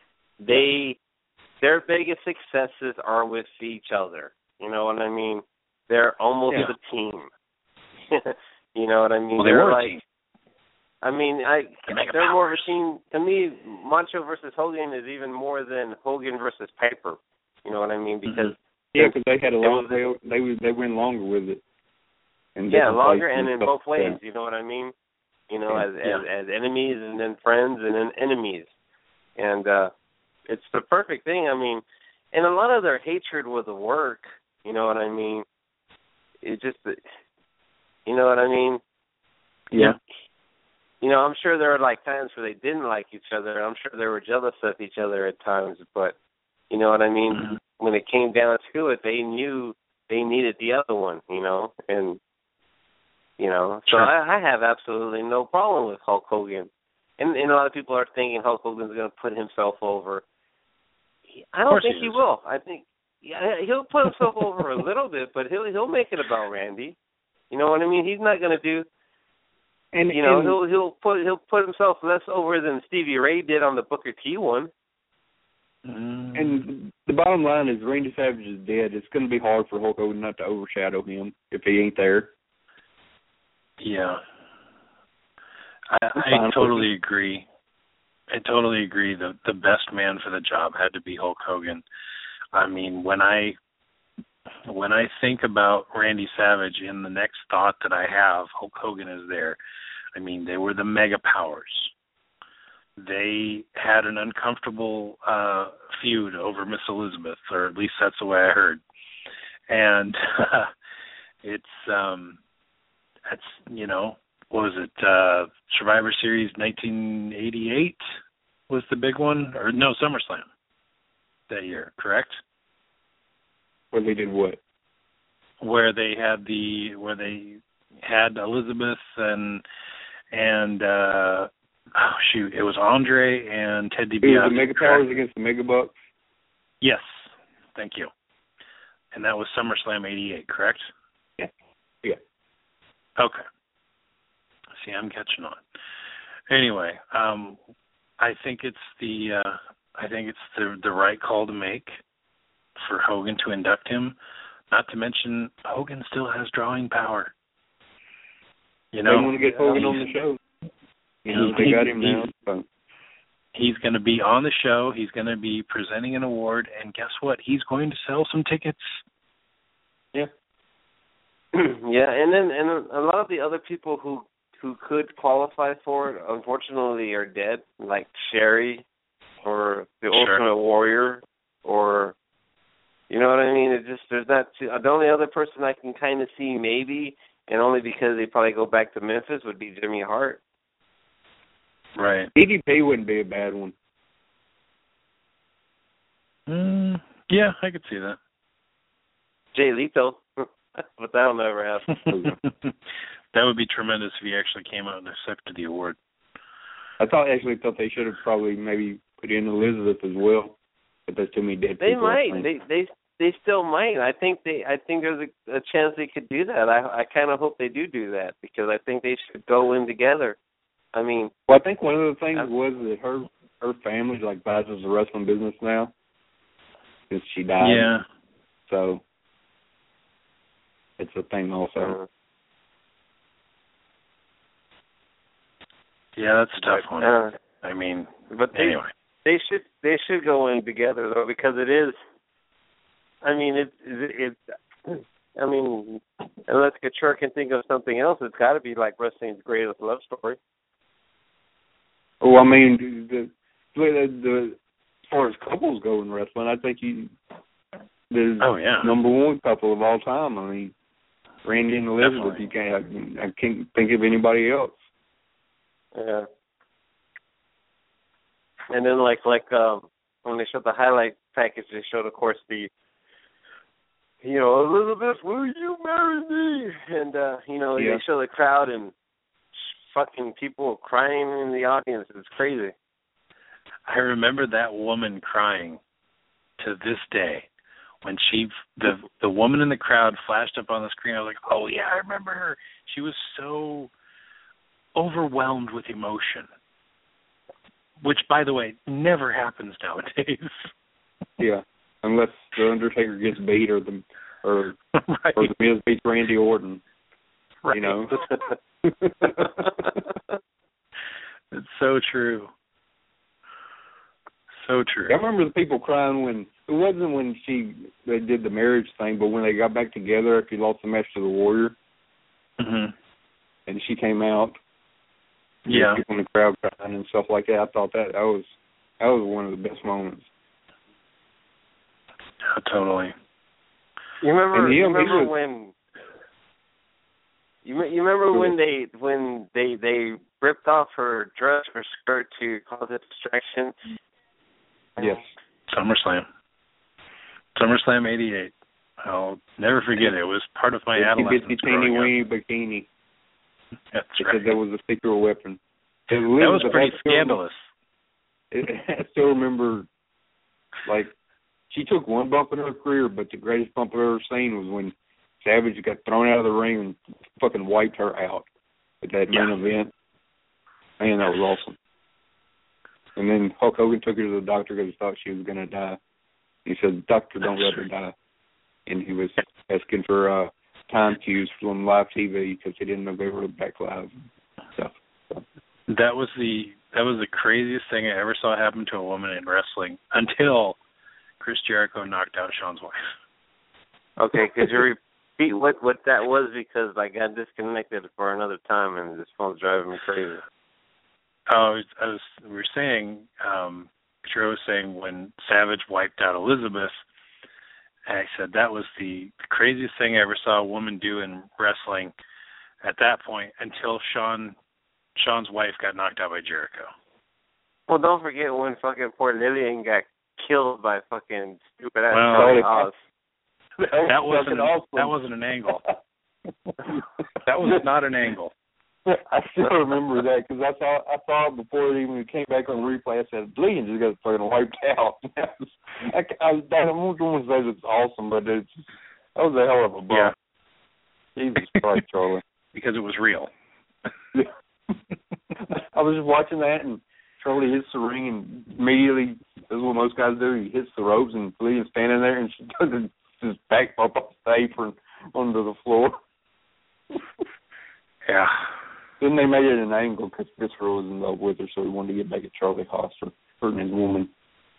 their biggest successes are with each other. You know what I mean? They're almost a team. You know what I mean? Well, they're like, a team. I mean, they're more of a team. To me, Macho versus Hogan is even more than Hogan versus Piper. You know what I mean? Because because they had a long, they went longer with it. Longer and in both ways. You know what I mean? You know, as enemies and then friends and then enemies, and it's the perfect thing. I mean, and a lot of their hatred was work. You know what I mean? It just. You know what I mean? Yeah. You know, I'm sure there were like times where they didn't like each other. I'm sure they were jealous of each other at times, but you know what I mean? Mm-hmm. When it came down to it, they knew they needed the other one, you know, and you know, so sure. I have absolutely no problem with Hulk Hogan. And a lot of people are thinking Hulk Hogan's going to put himself over. I don't think he will. I think he'll put himself over a little bit, but he'll make it about Randy. You know what I mean? He's not going to do. And you know, he'll put himself less over than Stevie Ray did on the Booker T one. And the bottom line is Randy Savage is dead. It's going to be hard for Hulk Hogan not to overshadow him if he ain't there. Yeah. I totally agree. I totally agree. The best man for the job had to be Hulk Hogan. I mean, when I think about Randy Savage, in the next thought that I have, Hulk Hogan is there. I mean, they were the mega powers. They had an uncomfortable feud over Miss Elizabeth, or at least that's the way I heard. And it's that's, you know, what was it? Survivor Series 1988 was the big one, or no, SummerSlam that year, correct? Where they did what? Where they had Elizabeth and it was Andre and Ted DiBiase. It was the Mega Powers against the Mega Bucks? Yes, thank you. And that was SummerSlam 88, correct? Yeah. Okay. See, I'm catching on. Anyway, I think it's the right call to make for Hogan to induct him. Not to mention, Hogan still has drawing power. You know, they want to get Hogan on the show. You know, they got him now. So. He's going to be on the show. He's going to be presenting an award, and guess what? He's going to sell some tickets. Yeah. Yeah, and a lot of the other people who could qualify for it, unfortunately, are dead, like Sherry or the Ultimate Warrior, or you know what I mean? It just there's not the only other person I can kind of see maybe, and only because they probably go back to Memphis, would be Jimmy Hart. Right. DDP wouldn't be a bad one. Yeah, I could see that. Jay Lethal, but that'll never happen. That would be tremendous if he actually came out and accepted the award. I thought they should have probably maybe put in Elizabeth as well, but there's too many dead people. They might. They still might. I think there's a chance they could do that. I kind of hope they do that, because I think they should go in together. I mean, well, I think one of the things was that her family like buys the wrestling business now since she died. Yeah. So it's a thing also. Yeah, that's a tough one. I mean, but anyway, they should go in together though, because it is. I mean, it. I mean, unless Couture can think of something else, it's got to be like wrestling's greatest love story. Well, I mean, the as far as couples go in wrestling, I think the number one couple of all time. I mean, Randy and Elizabeth. Definitely. I can't think of anybody else. Yeah. And then like when they showed the highlight package, they showed, of course, Elizabeth, will you marry me? And they show the crowd and fucking people crying in the audience. It's crazy. I remember that woman crying to this day when the woman in the crowd flashed up on the screen. I was like, oh yeah, I remember her. She was so overwhelmed with emotion, which, by the way, never happens nowadays. Yeah, unless the Undertaker gets beat or the right. or the Miz beats Randy Orton. Right. You know. It's so true. So true. I remember the people crying when it wasn't when they did the marriage thing, but when they got back together after he lost the match to the Warrior, and she came out. Yeah. People in the crowd crying and stuff like that. I thought that was one of the best moments. Yeah, totally. You remember when You remember when they ripped off her dress or skirt to cause a distraction? Yes. SummerSlam '88. I'll never forget it. It was part of my adolescence. Teeny bikini. That's they right. said that was a secret weapon. That was pretty scandalous. I still remember, like, she took one bump in her career, but the greatest bump I've ever seen was when Savage got thrown out of the ring and fucking wiped her out at that main event. Man, that was awesome. And then Hulk Hogan took her to the doctor because he thought she was going to die. He said, "Doctor, don't let her die." And he was asking for time cues from live TV because he didn't know they were back live and stuff. So. That was the craziest thing I ever saw happen to a woman in wrestling until Chris Jericho knocked out Shawn's wife. Okay, could you repeat what that was, because I got disconnected for another time and this phone's driving me crazy. We were saying, Joe was saying when Savage wiped out Elizabeth, I said that was the craziest thing I ever saw a woman do in wrestling at that point until Shawn's wife got knocked out by Jericho. Well, don't forget when fucking poor Lillian got killed by fucking stupid ass Charlie Haas. That wasn't an angle. That was not an angle. I still remember that because I saw it before it even came back on replay. I said, Lillian just got fucking wiped out. I was going to say it's awesome, but that was a hell of a bump. Yeah. Jesus Christ, Charlie. Because it was real. I was just watching that, and Charlie hits the ring, and immediately, this is what most guys do, he hits the ropes, and Lillian's standing there, and she does his back bump off the apron onto the floor. Yeah. Then they made it an angle because Christopher was in love with her, so he wanted to get back at Charlie Haas for hurting his woman.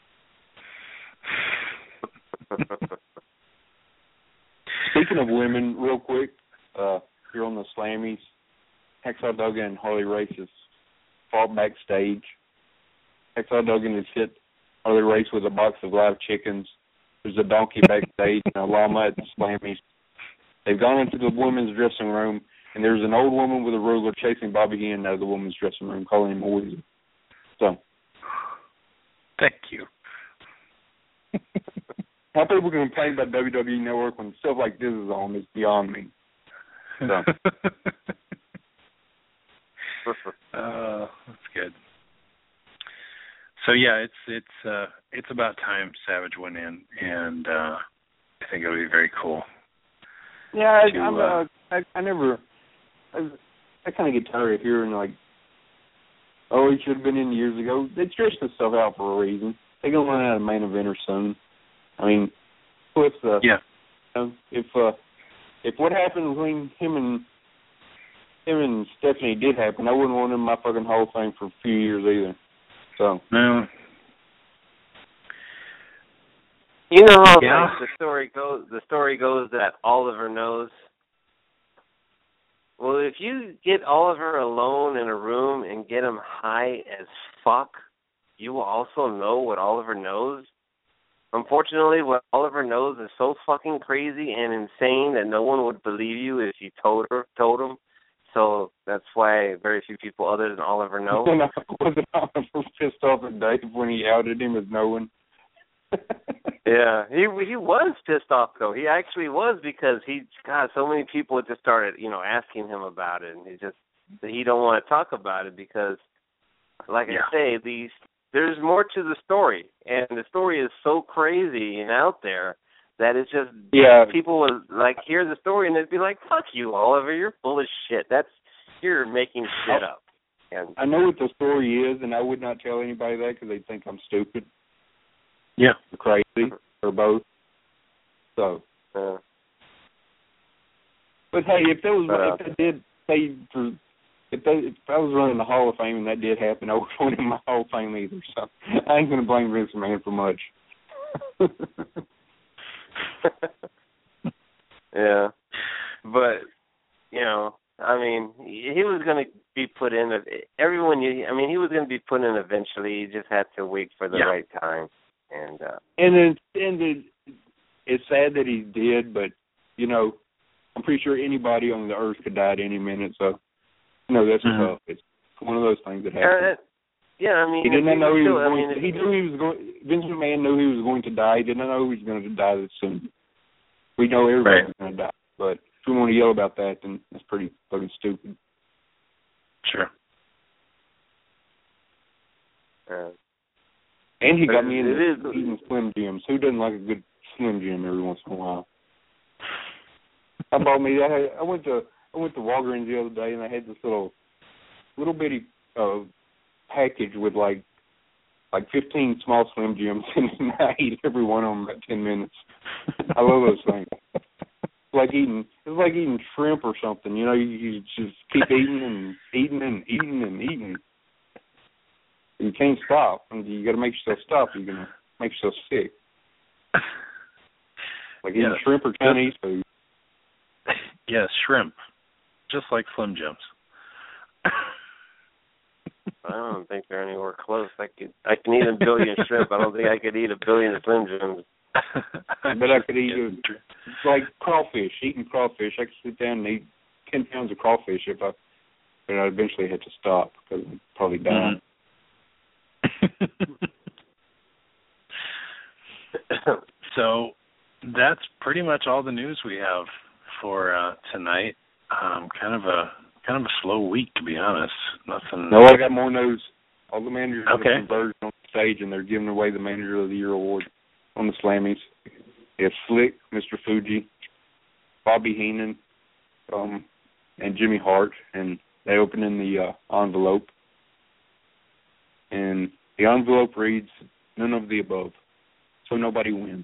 Speaking of women, real quick, here on the Slammies, Hacksaw Duggan and Harley Race has fought backstage. Hacksaw Duggan has hit Harley Race with a box of live chickens. There's a donkey backstage and a llama at the Slammies. They've gone into the women's dressing room, and there's an old woman with a ruler chasing Bobby Heenan out of the women's dressing room, calling him a weasel. So. Thank you. How people can complain about WWE Network when stuff like this is on is beyond me. So. That's good. So yeah, it's about time Savage went in, and I think it'll be very cool. Yeah, I kind of get tired of hearing like, oh, he should have been in years ago. They stretched this stuff out for a reason. They're gonna run out of main eventer soon. I mean, if what happened between him and Stephanie did happen, I wouldn't want him in my fucking Hall of Fame for a few years either. So no. You know how like, the story goes that Oliver knows. Well, if you get Oliver alone in a room and get him high as fuck, you will also know what Oliver knows. Unfortunately, what Oliver knows is so fucking crazy and insane that no one would believe you if you told him. So that's why very few people other than Oliver know. Wasn't Oliver pissed off at Dave when he outed him as knowing? Yeah, he was pissed off though. He actually was, because so many people just started, asking him about it, and he don't want to talk about it because, like I say, there's more to the story, and the story is so crazy and out there that it's just people would like hear the story and they'd be like, "Fuck you, Oliver, you're full of shit. You're making shit up." And I know what the story is, and I would not tell anybody that because they'd think I'm stupid. Yeah, or crazy, or both. So, but hey, if I was running the Hall of Fame and that did happen, I wouldn't want in my Hall of Fame either. So I ain't gonna blame Vince McMahon for much. Yeah, but I mean, he was going to be put in. He was going to be put in eventually. He just had to wait for the right time. And it's sad that he did, but I'm pretty sure anybody on the earth could die at any minute. So, that's tough. It's one of those things that happens. Yeah, I mean, he did not know he was going. He knew he was going. Vince McMahon knew he was going to die. He did not know he was going to die that soon. We know everybody's going to die, but if we want to yell about that, then that's pretty fucking stupid. Sure. And he got me into eating Slim Jims. Who doesn't like a good Slim Jim every once in a while? I went to Walgreens the other day, and I had this little bitty package with like 15 small Slim Jims, and I eat every one of them in about 10 minutes. I love those things. It's like eating shrimp or something. You just keep eating and eating and eating and eating. You can't stop. You got to make yourself stop. You're gonna make yourself sick. Like eating shrimp or Chinese food. Yes, shrimp, just like Slim Jims. I don't think they're anywhere close. I can eat a billion shrimp. I don't think I could eat a billion Slim Jims. But I could eat it's like crawfish. Eating crawfish, I could sit down and eat 10 pounds of crawfish but I'd eventually have to stop because I'd probably die. So that's pretty much all the news we have for tonight. Kind of a slow week, to be honest. Nothing. No, I got more news. All the managers are converged on the stage, and they're giving away the Manager of the Year award on the Slammies. They have Slick, Mr. Fuji, Bobby Heenan, and Jimmy Hart, and they open in the envelope. And the envelope reads, none of the above. So nobody wins.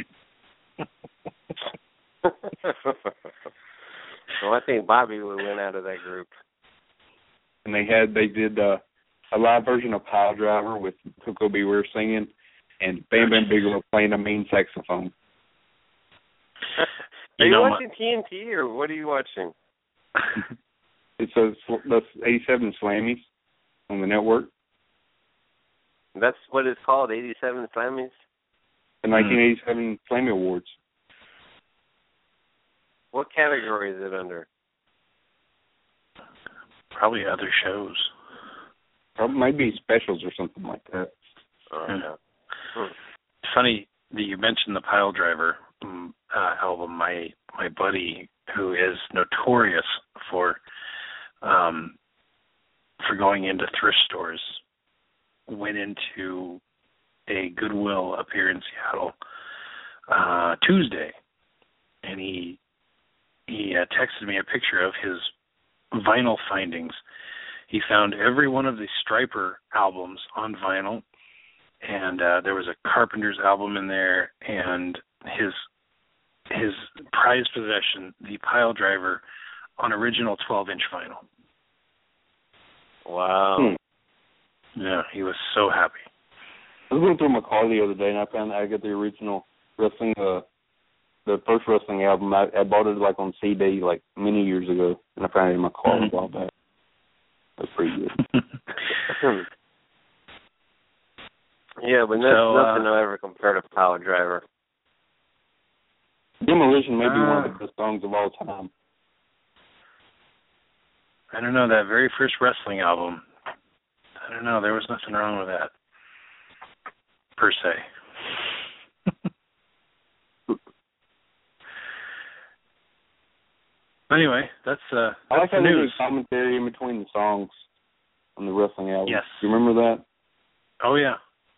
Well, I think Bobby would win out of that group. And they did a live version of Pile Driver with Coco Beware singing and Bam Bam Bigelow playing a mean saxophone. Are you watching TNT or what are you watching? It's the 87 Slammies on the network. That's what it's called, 87 Slammies? The 1987 Slammy Awards. What category is it under? Probably other shows. Probably maybe specials or something like that. It's funny that you mentioned the Pile Driver album. My buddy, who is notorious for going into thrift stores, went into a Goodwill up here in Seattle Tuesday, and he texted me a picture of his vinyl findings. He found every one of the Stryper albums on vinyl, and there was a Carpenter's album in there, and his prized possession, the Pile Driver, on original 12-inch vinyl. Wow. Yeah, he was so happy. I was going through my car the other day, and I found I got the original wrestling, the first wrestling album. I bought it like on CD like many years ago, and I found it in my car a while back. That's pretty good. Yeah, but nothing will ever compare to Pile Driver. Demolition may be one of the best songs of all time. I don't know, that very first wrestling album, I don't know, there was nothing wrong with that, per se. Anyway, that's I like the how news. There's commentary in between the songs on the wrestling album. Yes. Do you remember that? Oh, yeah.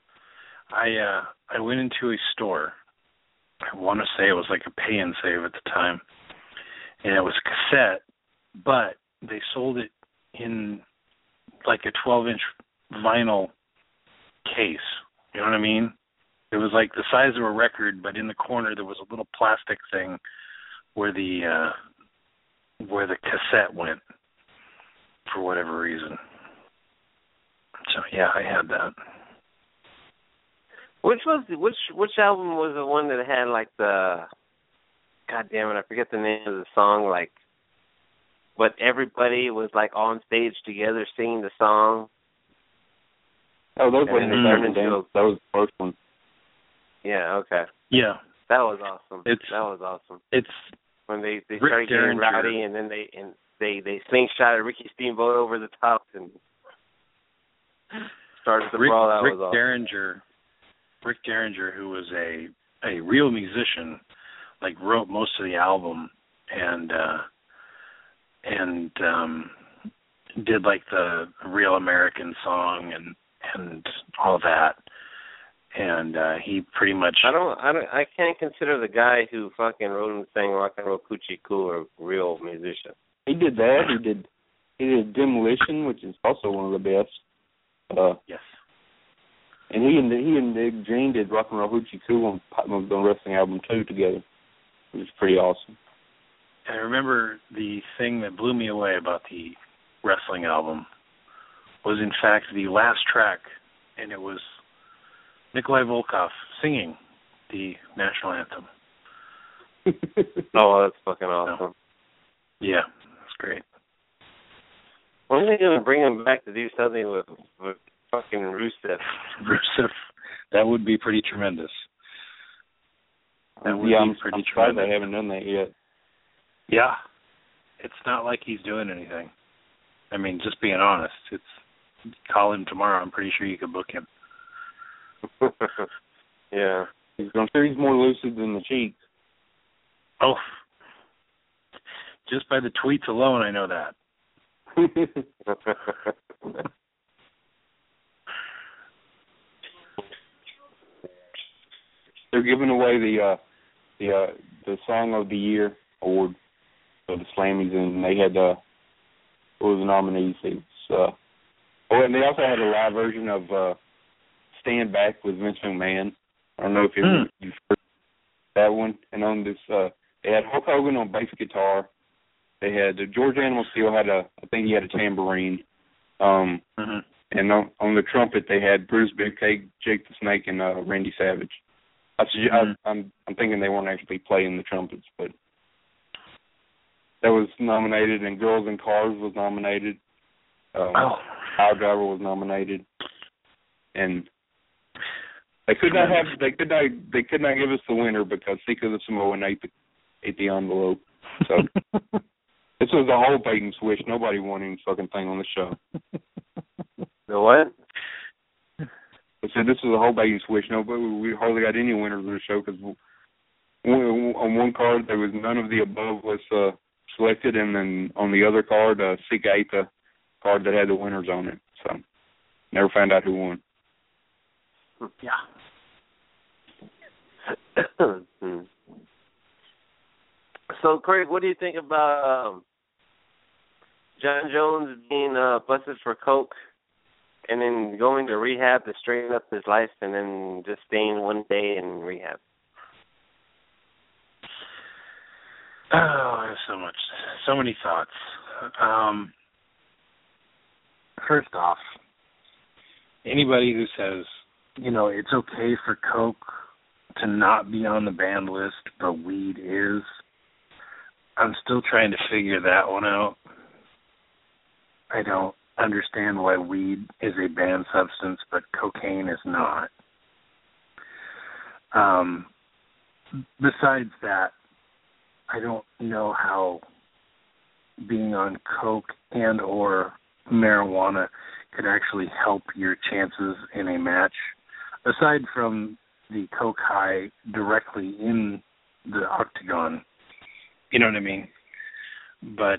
I went into a store. I want to say it was like a pay and save at the time. And it was a cassette, but they sold it in like a 12-inch vinyl case. You know what I mean? It was like the size of a record, but in the corner there was a little plastic thing where the cassette went for whatever reason. So yeah, I had that. Which album was the one that had like the, God damn it, I forget the name of the song, like, but everybody was like on stage together singing the song. Oh, those were that was the first one. Yeah, okay. Yeah. That was awesome. That was awesome. It's when they started getting rowdy, and then they slingshotted Ricky Steamboat over the top and started the brawl. That was awesome. Rick Derringer, who was a real musician, like wrote most of the album and did like the Real American Song and all that. And he pretty much I can't consider the guy who fucking wrote and sang Rock and Roll Coochie Coo a real musician. He did that. He did Demolition, which is also one of the best. Yes. And he and Big Gene did Rock and Roll Coochie Coo on the wrestling album too together. It was pretty awesome. And I remember the thing that blew me away about the wrestling album was in fact the last track, and it was Nikolai Volkov singing the national anthem. Oh, that's fucking awesome. Yeah, that's great. When are they going to bring him back to do something with fucking Rusev? Rusev, that would be pretty tremendous. That would be pretty tremendous. I haven't done that yet. Yeah. It's not like he's doing anything. I mean, just being honest, call him tomorrow. I'm pretty sure you could book him. Yeah. I'm sure he's more lucid than the Cheeks. Oh. Just by the tweets alone, I know that. They're giving away the Song of the Year award for the Slammies, and they had what was the nominees? And they also had a live version of Stand Back with Vince McMahon. I don't know if you've heard that one. And on this, they had Hulk Hogan on bass guitar. They had George Animal Steel I think he had a tambourine. And on the trumpet, they had Bruce Beefcake, Jake the Snake, and Randy Savage. I'm thinking they weren't actually playing the trumpets, but that was nominated, and Girls in Cars was nominated. Power Driver was nominated, and they could not give us the winner because Sika the Samoan ate the envelope. So this was a whole bait and switch. Nobody won any fucking thing on the show. The what? I said this was a whole bait and switch. We hardly got any winners of the show because on one card there was none of the above was selected, and then on the other card, Sika ate the card that had the winners on it. So never found out who won. Yeah. So, Craig, what do you think about John Jones being busted for coke and then going to rehab to straighten up his life and then just staying one day in rehab? Oh, I have so many thoughts. First off, anybody who says, it's okay for coke to not be on the banned list, but weed is, I'm still trying to figure that one out. I don't understand why weed is a banned substance, but cocaine is not. Besides that, I don't know how being on coke and or marijuana could actually help your chances in a match, aside from the coke high directly in the octagon. You know what I mean? But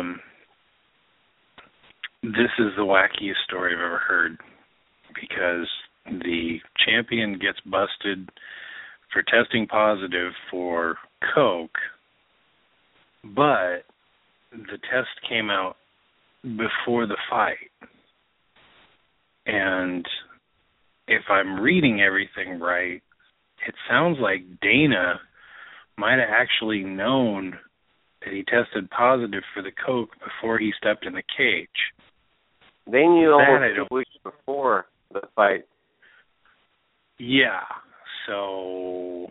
this is the wackiest story I've ever heard, because the champion gets busted for testing positive for coke, but the test came out before the fight. And if I'm reading everything right, it sounds like Dana might have actually known that he tested positive for the coke before he stepped in the cage. They knew almost 2 weeks before the fight. Yeah. So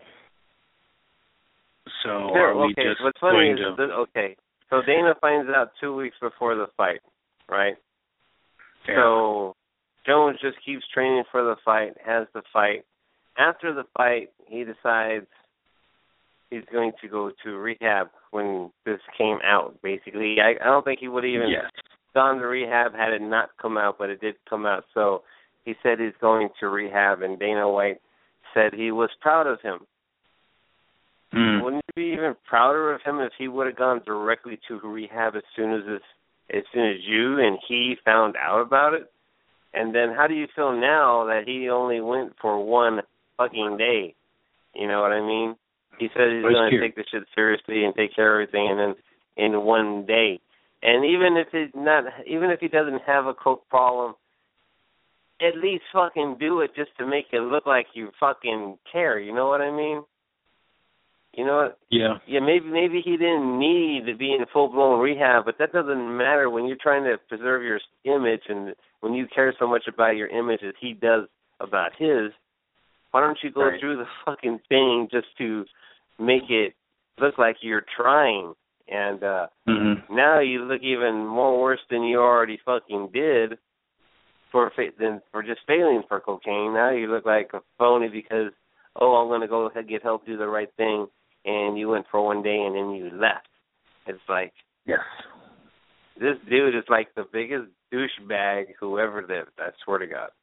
okay, are we just what's funny going is okay. So Dana finds out 2 weeks before the fight, right? Yeah. So Jones just keeps training for the fight, has the fight. After the fight, he decides, he's going to go to rehab when this came out, basically. I don't think he would have even gone to rehab had it not come out, but it did come out. So he said he's going to rehab, and Dana White said he was proud of him. Wouldn't you be even prouder of him if he would have gone directly to rehab as soon as you and he found out about it? And then how do you feel now that he only went for one fucking day? You know what I mean? He said he's going to take this shit seriously and take care of everything, and then in one day. And even if he doesn't have a coke problem, at least fucking do it just to make it look like you fucking care. You know what I mean? You know what? Yeah. Yeah, maybe he didn't need to be in full-blown rehab, but that doesn't matter when you're trying to preserve your image and when you care so much about your image as he does about his. Why don't you go through the fucking thing just to make it look like you're trying? And now you look even more worse than you already fucking did for just failing for cocaine. Now you look like a phony because, I'm going to go get help do the right thing. And you went for one day and then you left. It's like, this dude is like the biggest douchebag who ever lived. I swear to God.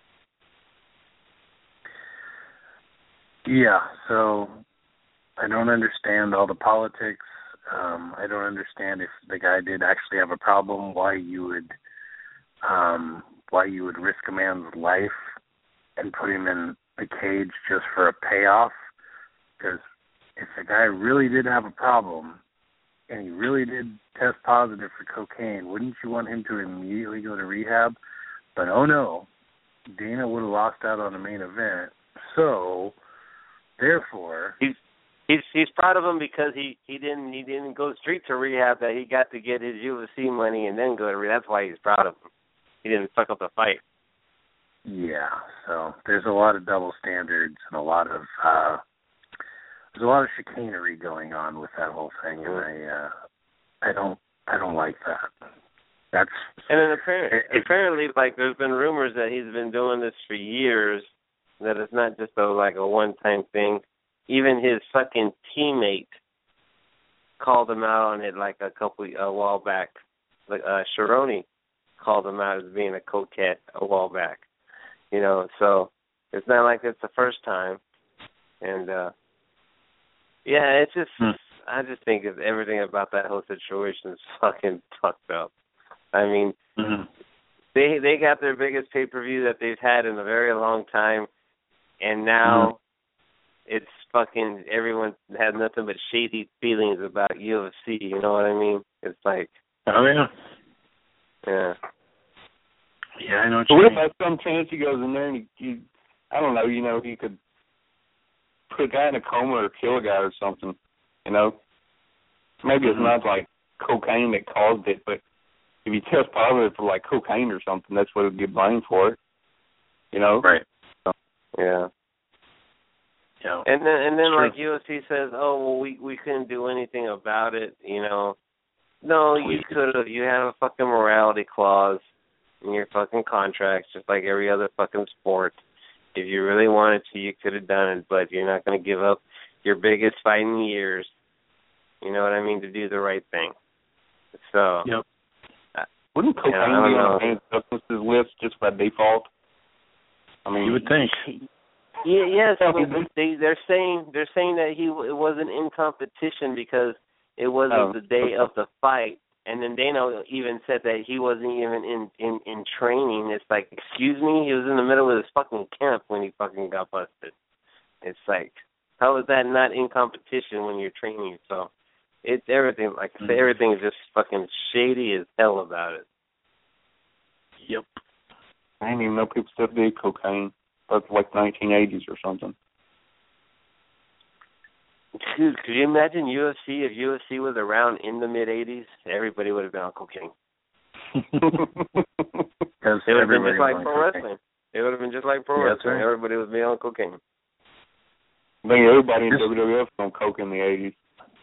Yeah, so I don't understand all the politics. I don't understand if the guy did actually have a problem, why you would risk a man's life and put him in a cage just for a payoff. Because if the guy really did have a problem and he really did test positive for cocaine, wouldn't you want him to immediately go to rehab? But oh no, Dana would have lost out on the main event. So therefore, he's proud of him because he didn't go straight to rehab. That he got to get his UFC money and then go to rehab. That's why he's proud of him. He didn't fuck up the fight. Yeah, so there's a lot of double standards and a lot of chicanery going on with that whole thing, and I don't like that. And then apparently, like, there's been rumors that he's been doing this for years. That it's not just a one-time thing. Even his fucking teammate called him out on it like a while back. Like Cerrone called him out as being a cokehead a while back. You know, so it's not like it's the first time. And it's just I just think that everything about that whole situation is fucking fucked up. I mean, they got their biggest pay-per-view that they've had in a very long time, and now it's fucking everyone has nothing but shady feelings about UFC. You know what I mean? It's like, oh yeah. Yeah, I know what you mean. What if by some chance he goes in there and he I don't know, he could put a guy in a coma or kill a guy or something, Maybe it's not like cocaine that caused it, but if he tests positive for like cocaine or something, that's what he'd get blamed for it, Right. So, yeah. Yeah. And then like UFC says, we couldn't do anything about it, No, you could have. You have a fucking morality clause in your fucking contracts, just like every other fucking sport. If you really wanted to, you could have done it, but you're not going to give up your biggest fight in years, you know what I mean, to do the right thing. So, wouldn't cocaine be on the banned substances list just by default? I mean, you would think. Yes, but they're saying that it wasn't in competition because it wasn't the day of the fight. And then Dana even said that he wasn't even in training. It's like, excuse me? He was in the middle of his fucking camp when he fucking got busted. It's like, how is that not in competition when you're training? So it's everything. Like I say, everything is just fucking shady as hell about it. Yep. I didn't even know people still did cocaine. That's like 1980s or something. Dude, could you imagine UFC? If UFC was around in the mid-'80s, everybody would have been on cocaine. It would have been just like pro wrestling. It would have been just like pro wrestling. Right. Everybody would be on cocaine. I think everybody in WWF was on coke in the 80s.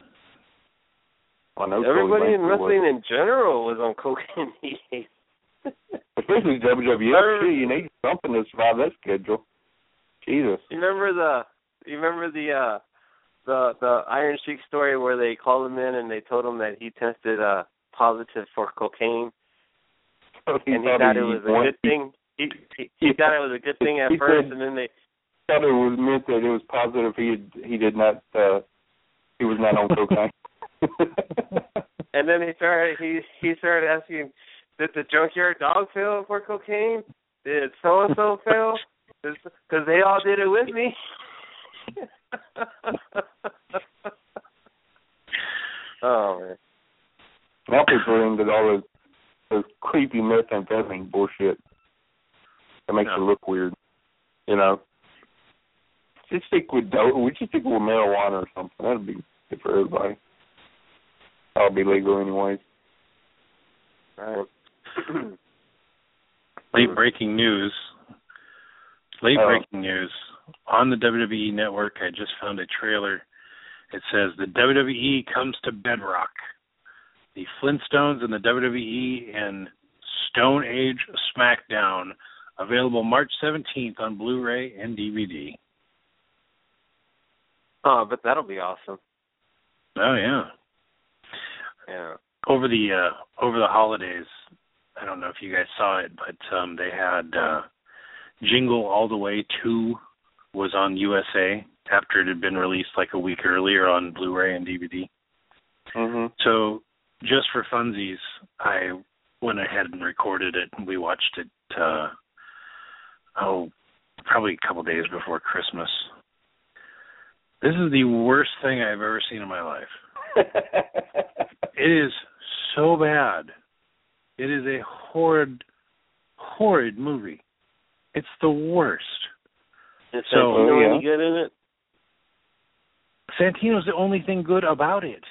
Everybody in wrestling in general was on coke in the 80s. Especially WWF. You need something to survive that schedule. Jesus. You remember the the Iron Sheik story where they called him in and they told him that he tested positive for cocaine, and he thought it was a good thing. He thought it was a good thing at first, and then they thought it was meant that it was positive. He did not. He was not on cocaine. And then he started asking, did the junkyard dog fail for cocaine? Did so and so fail? Because they all did it with me. Oh man! Now people are into all those creepy methamphetamine bullshit. That makes it look weird, you know. Just stick with dope. We should stick with marijuana or something. That'd be good for everybody. That'll be legal anyways. Right. Late breaking news. On the WWE Network, I just found a trailer. It says, the WWE comes to Bedrock. The Flintstones and the WWE and Stone Age SmackDown. Available March 17th on Blu-ray and DVD. Oh, but that'll be awesome. Oh, yeah. Yeah. Over the holidays, I don't know if you guys saw it, but they had Jingle All the Way 2 was on USA after it had been released like a week earlier on Blu-ray and DVD. Mm-hmm. So just for funsies, I went ahead and recorded it, and we watched it, probably a couple days before Christmas. This is the worst thing I've ever seen in my life. It is so bad. It is a horrid, horrid movie. It's the worst. Is Santino any good in it? Santino's the only thing good about it.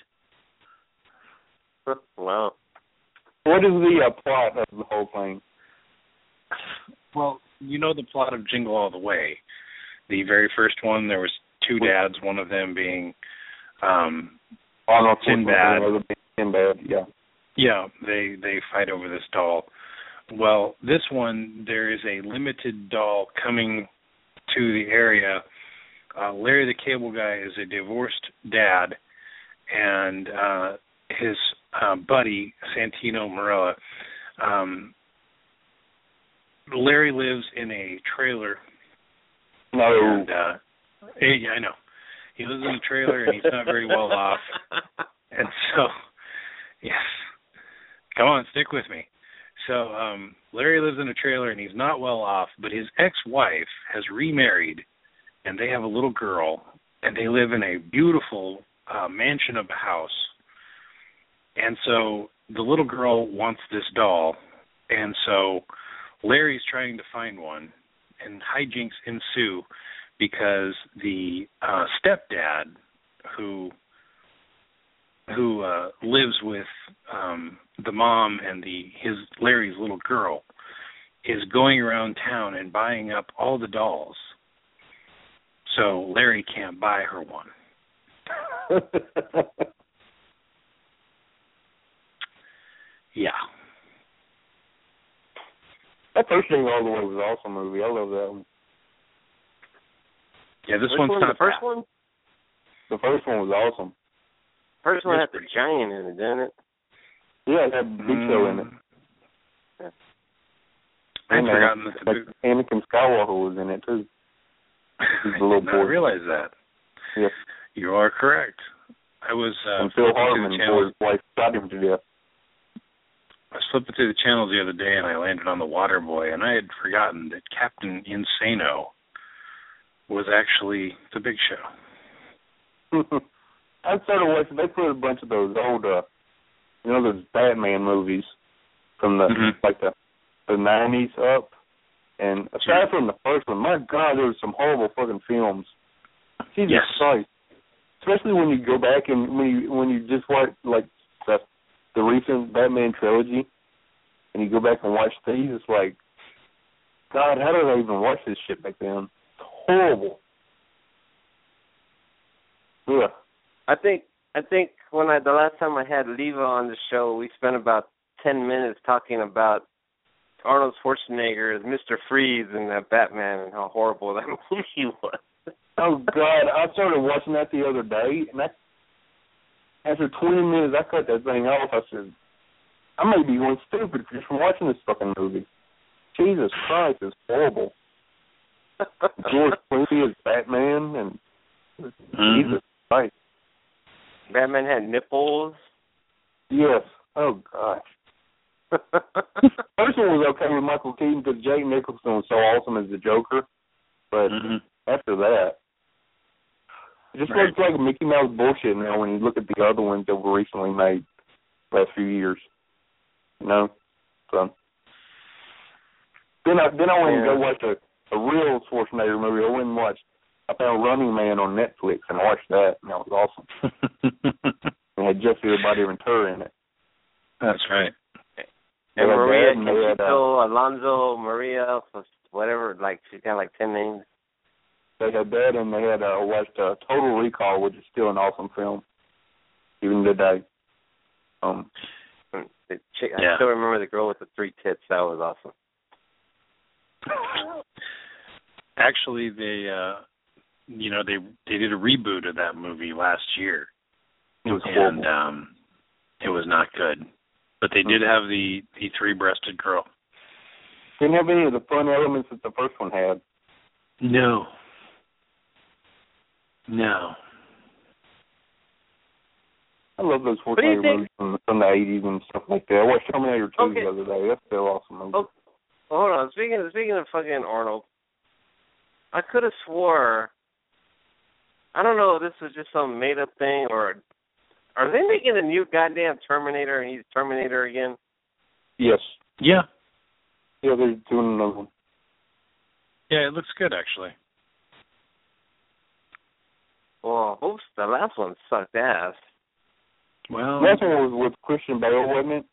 Wow. What is the plot of the whole thing? Well, you know the plot of Jingle All the Way. The very first one, there was two dads, one of them being Sinbad. Sinbad, yeah. Yeah, they fight over this doll. Well, this one, there is a limited doll coming to the area. Larry the Cable Guy is a divorced dad, and his buddy, Santino Marella, Larry lives in a trailer. No. And, yeah, I know. He lives in a trailer, and he's not very well off. And so, yes. Come on, stick with me. So Larry lives in a trailer, and he's not well off, but his ex-wife has remarried, and they have a little girl, and they live in a beautiful mansion of a house. And so the little girl wants this doll, and so Larry's trying to find one, and hijinks ensue because the stepdad who lives with the mom and Larry's little girl is going around town and buying up all the dolls, so Larry can't buy her one. Yeah. That first thing all the way was an awesome movie. I love that one. Yeah, this one's not the first one? The first one was awesome. First one had the giant in it, didn't it? Yeah, it had Big Show in it. Yeah. I'd forgotten that Anakin Skywalker was in it too. He's a little boy. I realize that. Yep. You are correct. I was and Phil Hartman, his wife, shot him to death. I was flipping through the channels the other day, and I landed on The Waterboy, and I had forgotten that Captain Insano was actually the Big Show. I started watching. They put a bunch of those old, those Batman movies from the like the 90s up, and aside from the first one, my God, there was some horrible fucking films. Jesus Christ! Especially when you go back and when you just watch like the recent Batman trilogy, and you go back and watch these, it's like, God, how did I even watch this shit back then? It's horrible. Ugh. I think when the last time I had Leva on the show, we spent about 10 minutes talking about Arnold Schwarzenegger as Mr. Freeze in that Batman and how horrible that movie was. Oh, God, I started watching that the other day, and after 20 minutes, I cut that thing off. I said, I may be going stupid just from watching this fucking movie. Jesus Christ, it's horrible. George Clooney is Batman, and Jesus Christ. Batman had nipples. Yes. Oh, gosh. First one was okay with Michael Keaton because Jack Nicholson was so awesome as the Joker, but after that, it just looks like Mickey Mouse bullshit now when you look at the other ones that were recently made last few years. You know? So then I went and go watch a real Schwarzenegger movie. I found Running Man on Netflix and watched that, and that was awesome. It had Jesse the Body Ventura in it. That's right. And Maria Conchito, Alonso, Maria, whatever, like, she's got like 10 names. They had that, and they had watched Total Recall, which is still an awesome film, even today. I still remember the girl with the 3 tits. That was awesome. Actually, they did a reboot of that movie last year. It was horrible. And it was not good. But they did have the 3-breasted girl. Didn't have any of the fun elements that the first one had. No. I love those Schwarzenegger movies from the 80s and stuff like that. I watched Terminator 2 the other day. That's still awesome movie. Oh, hold on. Speaking of fucking Arnold, I could have swore, I don't know if this was just some made-up thing, or are they making a new goddamn Terminator and he's Terminator again? Yes. Yeah. Yeah, they're doing another one. Yeah, it looks good, actually. Well, oops, the last one sucked ass. Well, the last one was with Christian Bale, wasn't it?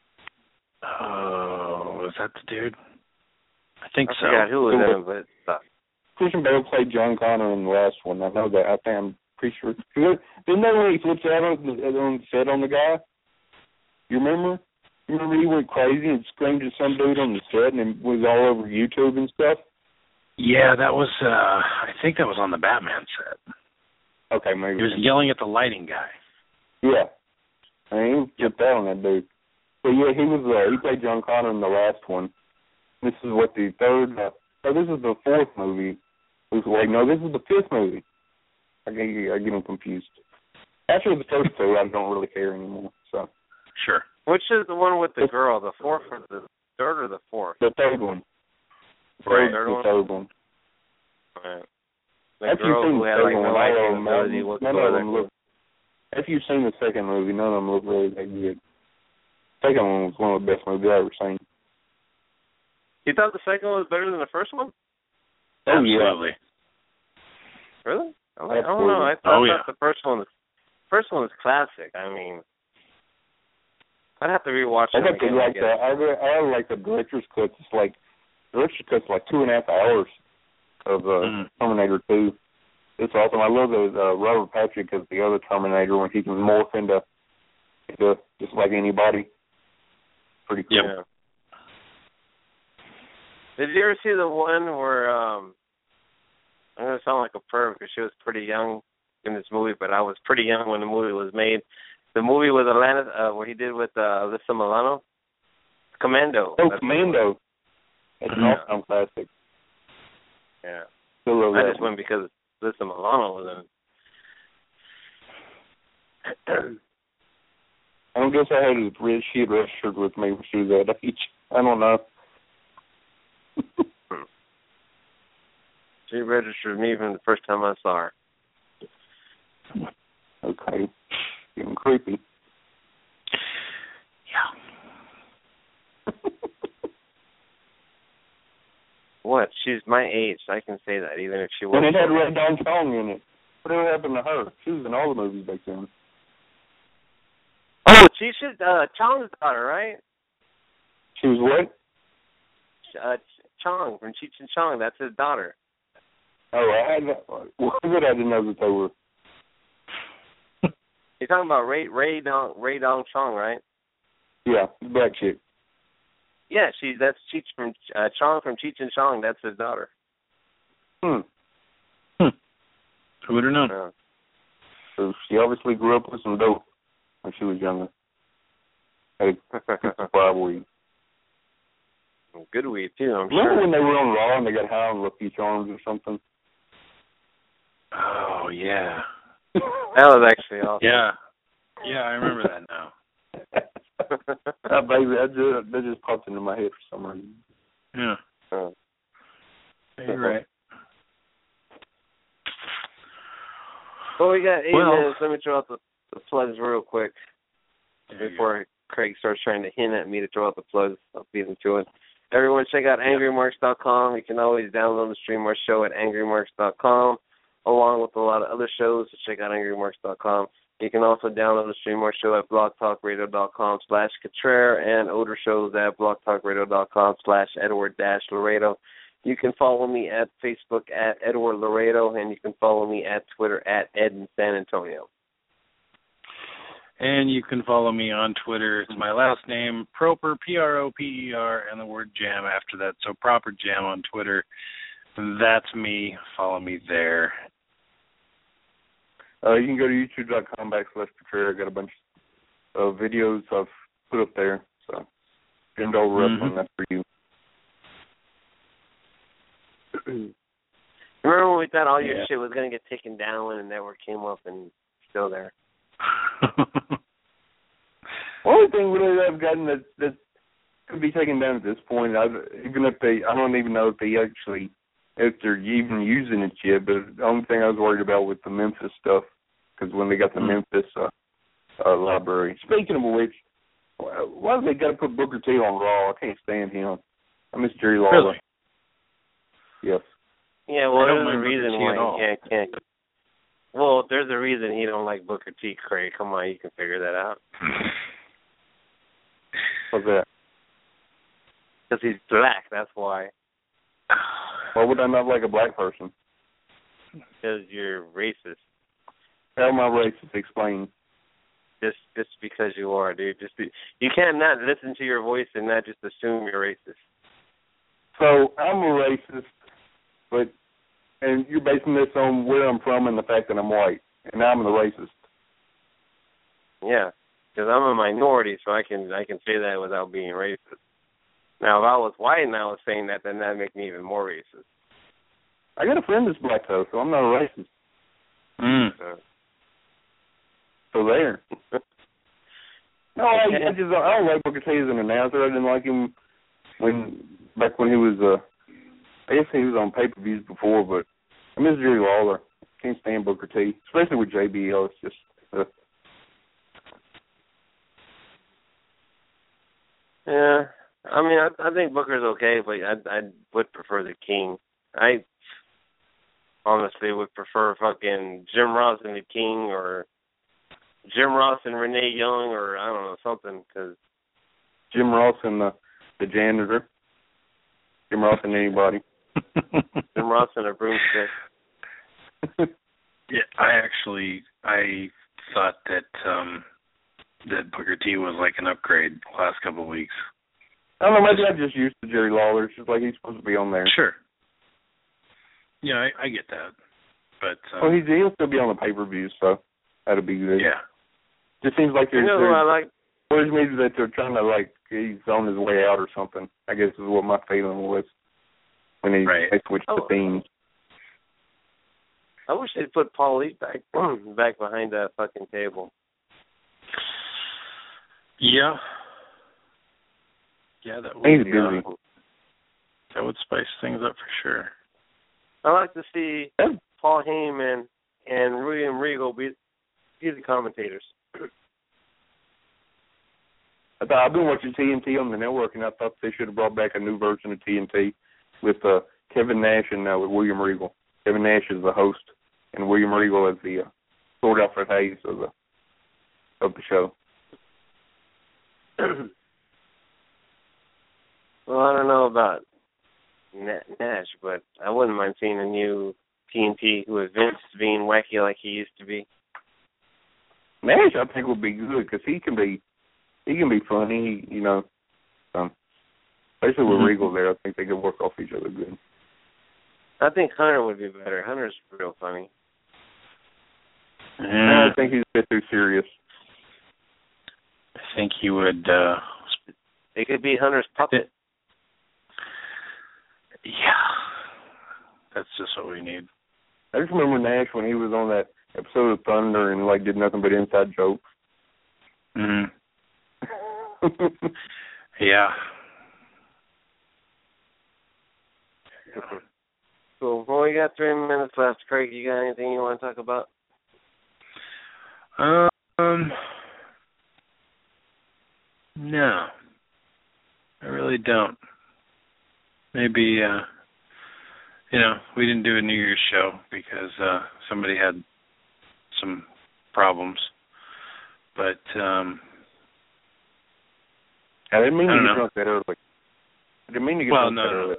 Oh, was that the dude? I think so. I forgot who was in it, but it sucked. Christian Bale played John Connor in the last one. I know that. I'm pretty sure. Didn't that when he flipped out on set on the guy? You remember? You remember he went crazy and screamed at some dude on the set and it was all over YouTube and stuff? Yeah, that was, I think that was on the Batman set. Okay, maybe. He was yelling at the lighting guy. Yeah. I mean, he flipped out on that dude. But yeah, he played John Connor in the last one. This is what the third, this is the fourth movie. Wait, no, this is the fifth movie. I get them confused. After the first two, I don't really care anymore. So. Sure. Which is the one with the girl, the fourth or the third or the fourth? The third one. Right. The third one. Right. After you've seen the second one, none of them look. After you've seen the second movie, none of them look really that good. The second one was one of the best movies I've ever seen. You thought the second one was better than the first one? Oh, absolutely. Yeah. Really? I don't know. I thought the first one was classic. I mean, I'd have to rewatch it. I like the director's cut. It's like director's cut's like 2.5 hours of Terminator 2. It's awesome. I love the Robert Patrick as the other Terminator when he can morph into just like anybody. Pretty cool. Yeah. Did you ever see the one where I'm going to sound like a perv because she was pretty young in this movie, but I was pretty young when the movie was made. The movie with what he did with Alyssa Milano? Commando. Oh, Commando. It's an awesome classic. Yeah. I just went because Alyssa Milano was in it. I don't guess I had she had registered with me when she was that age. I don't know. She registered me from the first time I saw her. Okay. Getting creepy. Yeah. What? She's my age. I can say that, even if she was. And it had Red Dawn Chong in it. Whatever happened to her? She was in all the movies back then. Oh, she should. Chong's daughter, right? She was what? Chong from Cheech and Chong. That's his daughter. Oh, I didn't know that they were. You're talking about Ray Dong Chong, right? Yeah, black chick. Yeah, that's Cheech from Chong from Cheech and Chong. That's his daughter. Who would have known? Yeah. So she obviously grew up with some dope when she was younger. Had a supply of weed. Good weed, too, I'm Remember sure. when they were on Raw and they got high on Lucky Charms or something? Oh, yeah. That was actually awesome. Yeah. Yeah, I remember that now. Baby, that just popped into my head for some reason. Yeah. You're right. Well, we got 8 minutes. Let me throw out the plugs real quick before Craig starts trying to hint at me to throw out the plugs. I'll beat him to it. Everyone, check out angrymarks.com. You can always download and stream our show at angrymarks.com, along with a lot of other shows. So check out angrymarks.com. You can also download and stream our show at blogtalkradio.com/Cottrell and older shows at blogtalkradio.com/Edward-Laredo. You can follow me at Facebook at Edward Laredo, and you can follow me at Twitter at Ed in San Antonio. And you can follow me on Twitter. It's my last name, Proper, Proper, and the word jam after that. So Proper Jam on Twitter. That's me. Follow me there. You can go to youtube.com/Cottrell. I got a bunch of videos I've put up there. So Jim Dole Wrestling, that's for you. Remember when we thought all your shit was going to get taken down when the network came up and it's still there? Only thing really that I've gotten that could be taken down at this point, I don't even know if they're even using it yet, but the only thing I was worried about was the Memphis stuff, because when they got the Memphis library. Speaking of which, why have they got to put Booker T on Raw? I can't stand him. I miss Jerry Lawler. Really? Yes. Yeah, well, there's a reason why he can't. Well, there's a reason he don't like Booker T, Craig. Come on, you can figure that out. What's that? Because he's black, that's why. Why would I not like a black person? Because you're racist. How am I racist? Explain. Just because you are, dude. You can't not listen to your voice and not just assume you're racist. So I'm a racist, and you're basing this on where I'm from and the fact that I'm white, and I'm the racist. Yeah, because I'm a minority, so I can say that without being racist. Now, if I was white and I was saying that, then that'd make me even more racist. I got a friend that's black, though, so I'm not a racist. So there. No, I don't like Booker T as an announcer. I didn't like him back when he was, I guess he was on pay-per-views before, but I miss Jerry Lawler. Can't stand Booker T, especially with JBL. It's just, Yeah, I mean, I think Booker's okay, but I would prefer the King. I honestly would prefer fucking Jim Ross and the King, or Jim Ross and Renee Young, or I don't know, something, because Jim Ross and the janitor. Jim Ross and anybody. Jim Ross and a broomstick. Yeah, I thought that Booker T was like an upgrade the last couple of weeks. I don't know, maybe I'm just used to Jerry Lawler. It's just like he's supposed to be on there. Sure. Yeah, I get that. But well, he'll still be on the pay-per-view, so that'll be good. Yeah. Just seems like you know who I like? Well, it means that they're trying to, like, he's on his way out or something. I guess is what my feeling was when they switched the themes. I wish they'd put Paul Lee back behind that fucking table. Yeah. Yeah, that would be awesome. That would spice things up for sure. I like to see Paul Heyman and William Regal be the commentators. I've been watching TNT on the network, and I thought they should have brought back a new version of TNT with Kevin Nash and with William Regal. Kevin Nash is the host, and William Regal is the Sword Alfred Hayes of the show. Well, I don't know about Nash, but I wouldn't mind seeing a new TNT with Vince being wacky like he used to be. Nash, I think, would be good because he can be funny, you know. Especially with Regal there, I think they could work off each other good. I think Hunter would be better. Hunter's real funny. I think he's a bit too serious. I think he would. It could be Hunter's puppet. Yeah, that's just what we need. I just remember Nash when he was on that episode of Thunder and like did nothing but inside jokes. Mhm. Yeah. So, well, we got 3 minutes left. Craig, you got anything you want to talk about? No. I really don't. Maybe, we didn't do a New Year's show because somebody had some problems. But, I didn't mean to get drunk that early. I didn't mean to get drunk that early.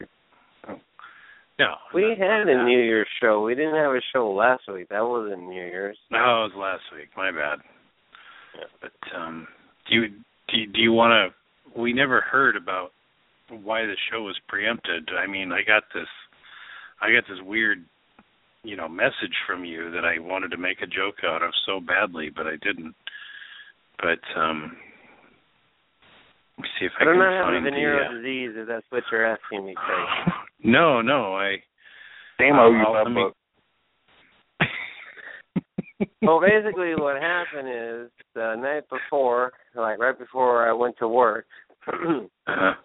No. We had a New Year's show. We didn't have a show last week. That wasn't New Year's. No, it was last week. My bad. Yeah. But do you want to? We never heard about why the show was preempted. I mean, I got this weird, message from you that I wanted to make a joke out of so badly, but I didn't. But let me see if I can find don't know how venereal disease, if that's what you're asking me, Craig. No, Damn, I owe you $5. Well, basically what happened is the night before, like right before I went to work, I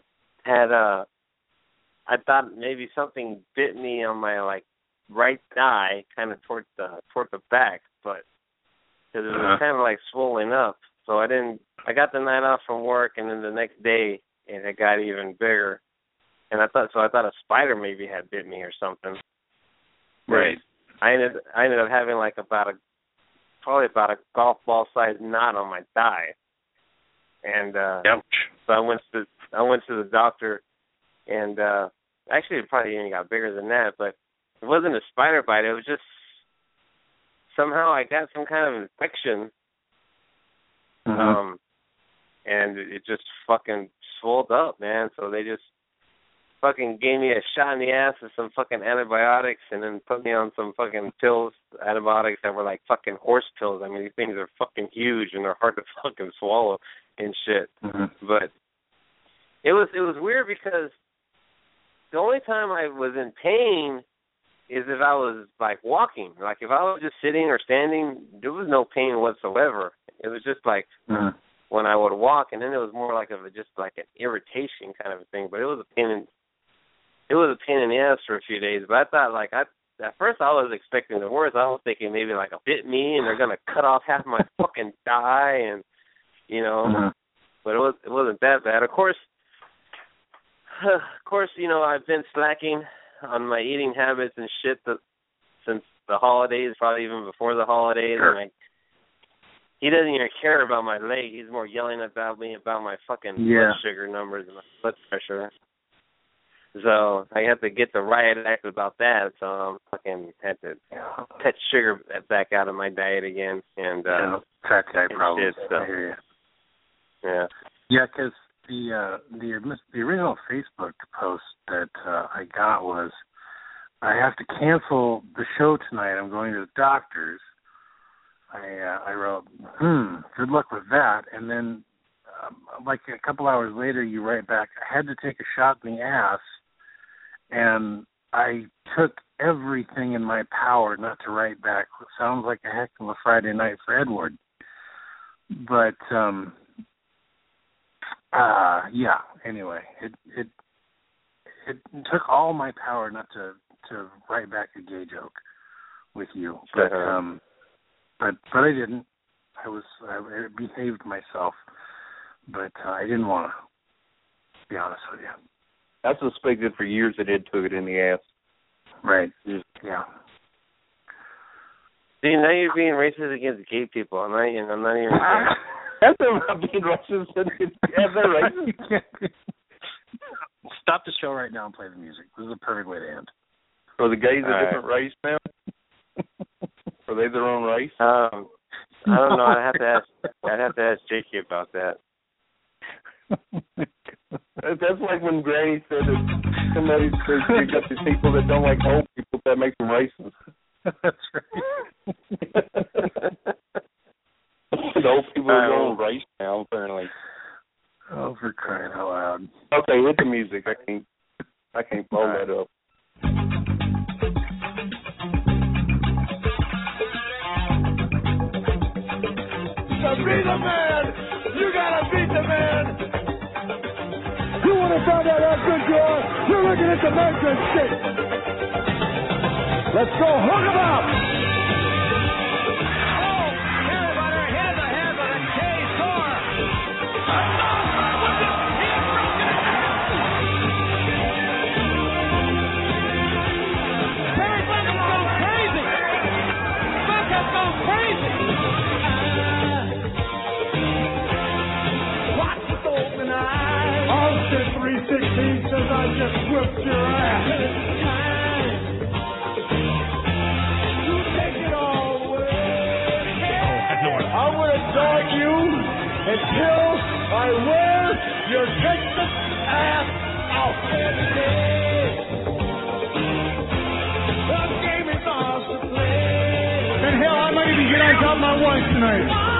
thought maybe something bit me on my right thigh, kind of toward the back, but because it was kind of like swollen up. So I got the night off from work, and then the next day it got even bigger. And I thought a spider maybe had bit me or something. Right. I ended up having probably about a golf ball sized knot on my thigh. And ouch. So I went to the doctor, and actually it probably even got bigger than that, but it wasn't a spider bite. It was just somehow I got some kind of infection. And it just fucking swelled up, man. So they just fucking gave me a shot in the ass with some fucking antibiotics and then put me on some fucking pills, antibiotics that were like fucking horse pills. I mean, these things are fucking huge and they're hard to fucking swallow and shit. But it was weird because the only time I was in pain is if I was walking. Like if I was just sitting or standing, there was no pain whatsoever. It was just when I would walk, and then it was more like an irritation kind of a thing. But it was a pain in the ass for a few days. But I thought at first I was expecting the worst. I was thinking maybe a bit me and they're gonna cut off half my fucking thigh, and but it wasn't that bad. Of course, I've been slacking on my eating habits and shit since the holidays, probably even before the holidays. Sure. And he doesn't even care about my leg. He's more yelling about me about my fucking blood sugar numbers and my blood pressure. So I have to get the riot act about that. So I fucking had to cut sugar back out of my diet again. And fat guy problems. So. I hear you. Yeah. Yeah, because the original Facebook post that I got was, I have to cancel the show tonight. I'm going to the doctor's. I wrote, good luck with that. And then, a couple hours later, you write back, I had to take a shot in the ass, and I took everything in my power not to write back. It sounds like a heck of a Friday night for Edward. But, anyway, it took all my power not to write back a gay joke with you. But I didn't. I behaved myself, but I didn't want to be honest with you. I suspected for years that Ed took it in the ass. Right. Yeah. See, now you're being racist against gay people. I'm not even. That's not being racist. Stop the show right now and play the music. This is a perfect way to end. Are the gays a different race now? Are they their own race? I don't know. I'd have to ask Jakey about that. That's like when Granny said that somebody says you got these people that don't like old people, that makes them racist. That's right. The old people are going race now, apparently. Oh, for crying out loud. Okay, hit the music. I can't blow that up. To be the man, you gotta beat the man. You want to find out how good you are? You're looking at the measuring stick. Let's go, hook 'em up. Oh, Everybody hit the head with a K-Star. Terry Funk has gone crazy. Funk has gone crazy. Watch with open eyes. Austin 316 says I just whipped your ass. You take it all away. I'm going to dog you until I wear your Texas ass out. The game is ours to play. And hell, I might even get on top of my wife tonight.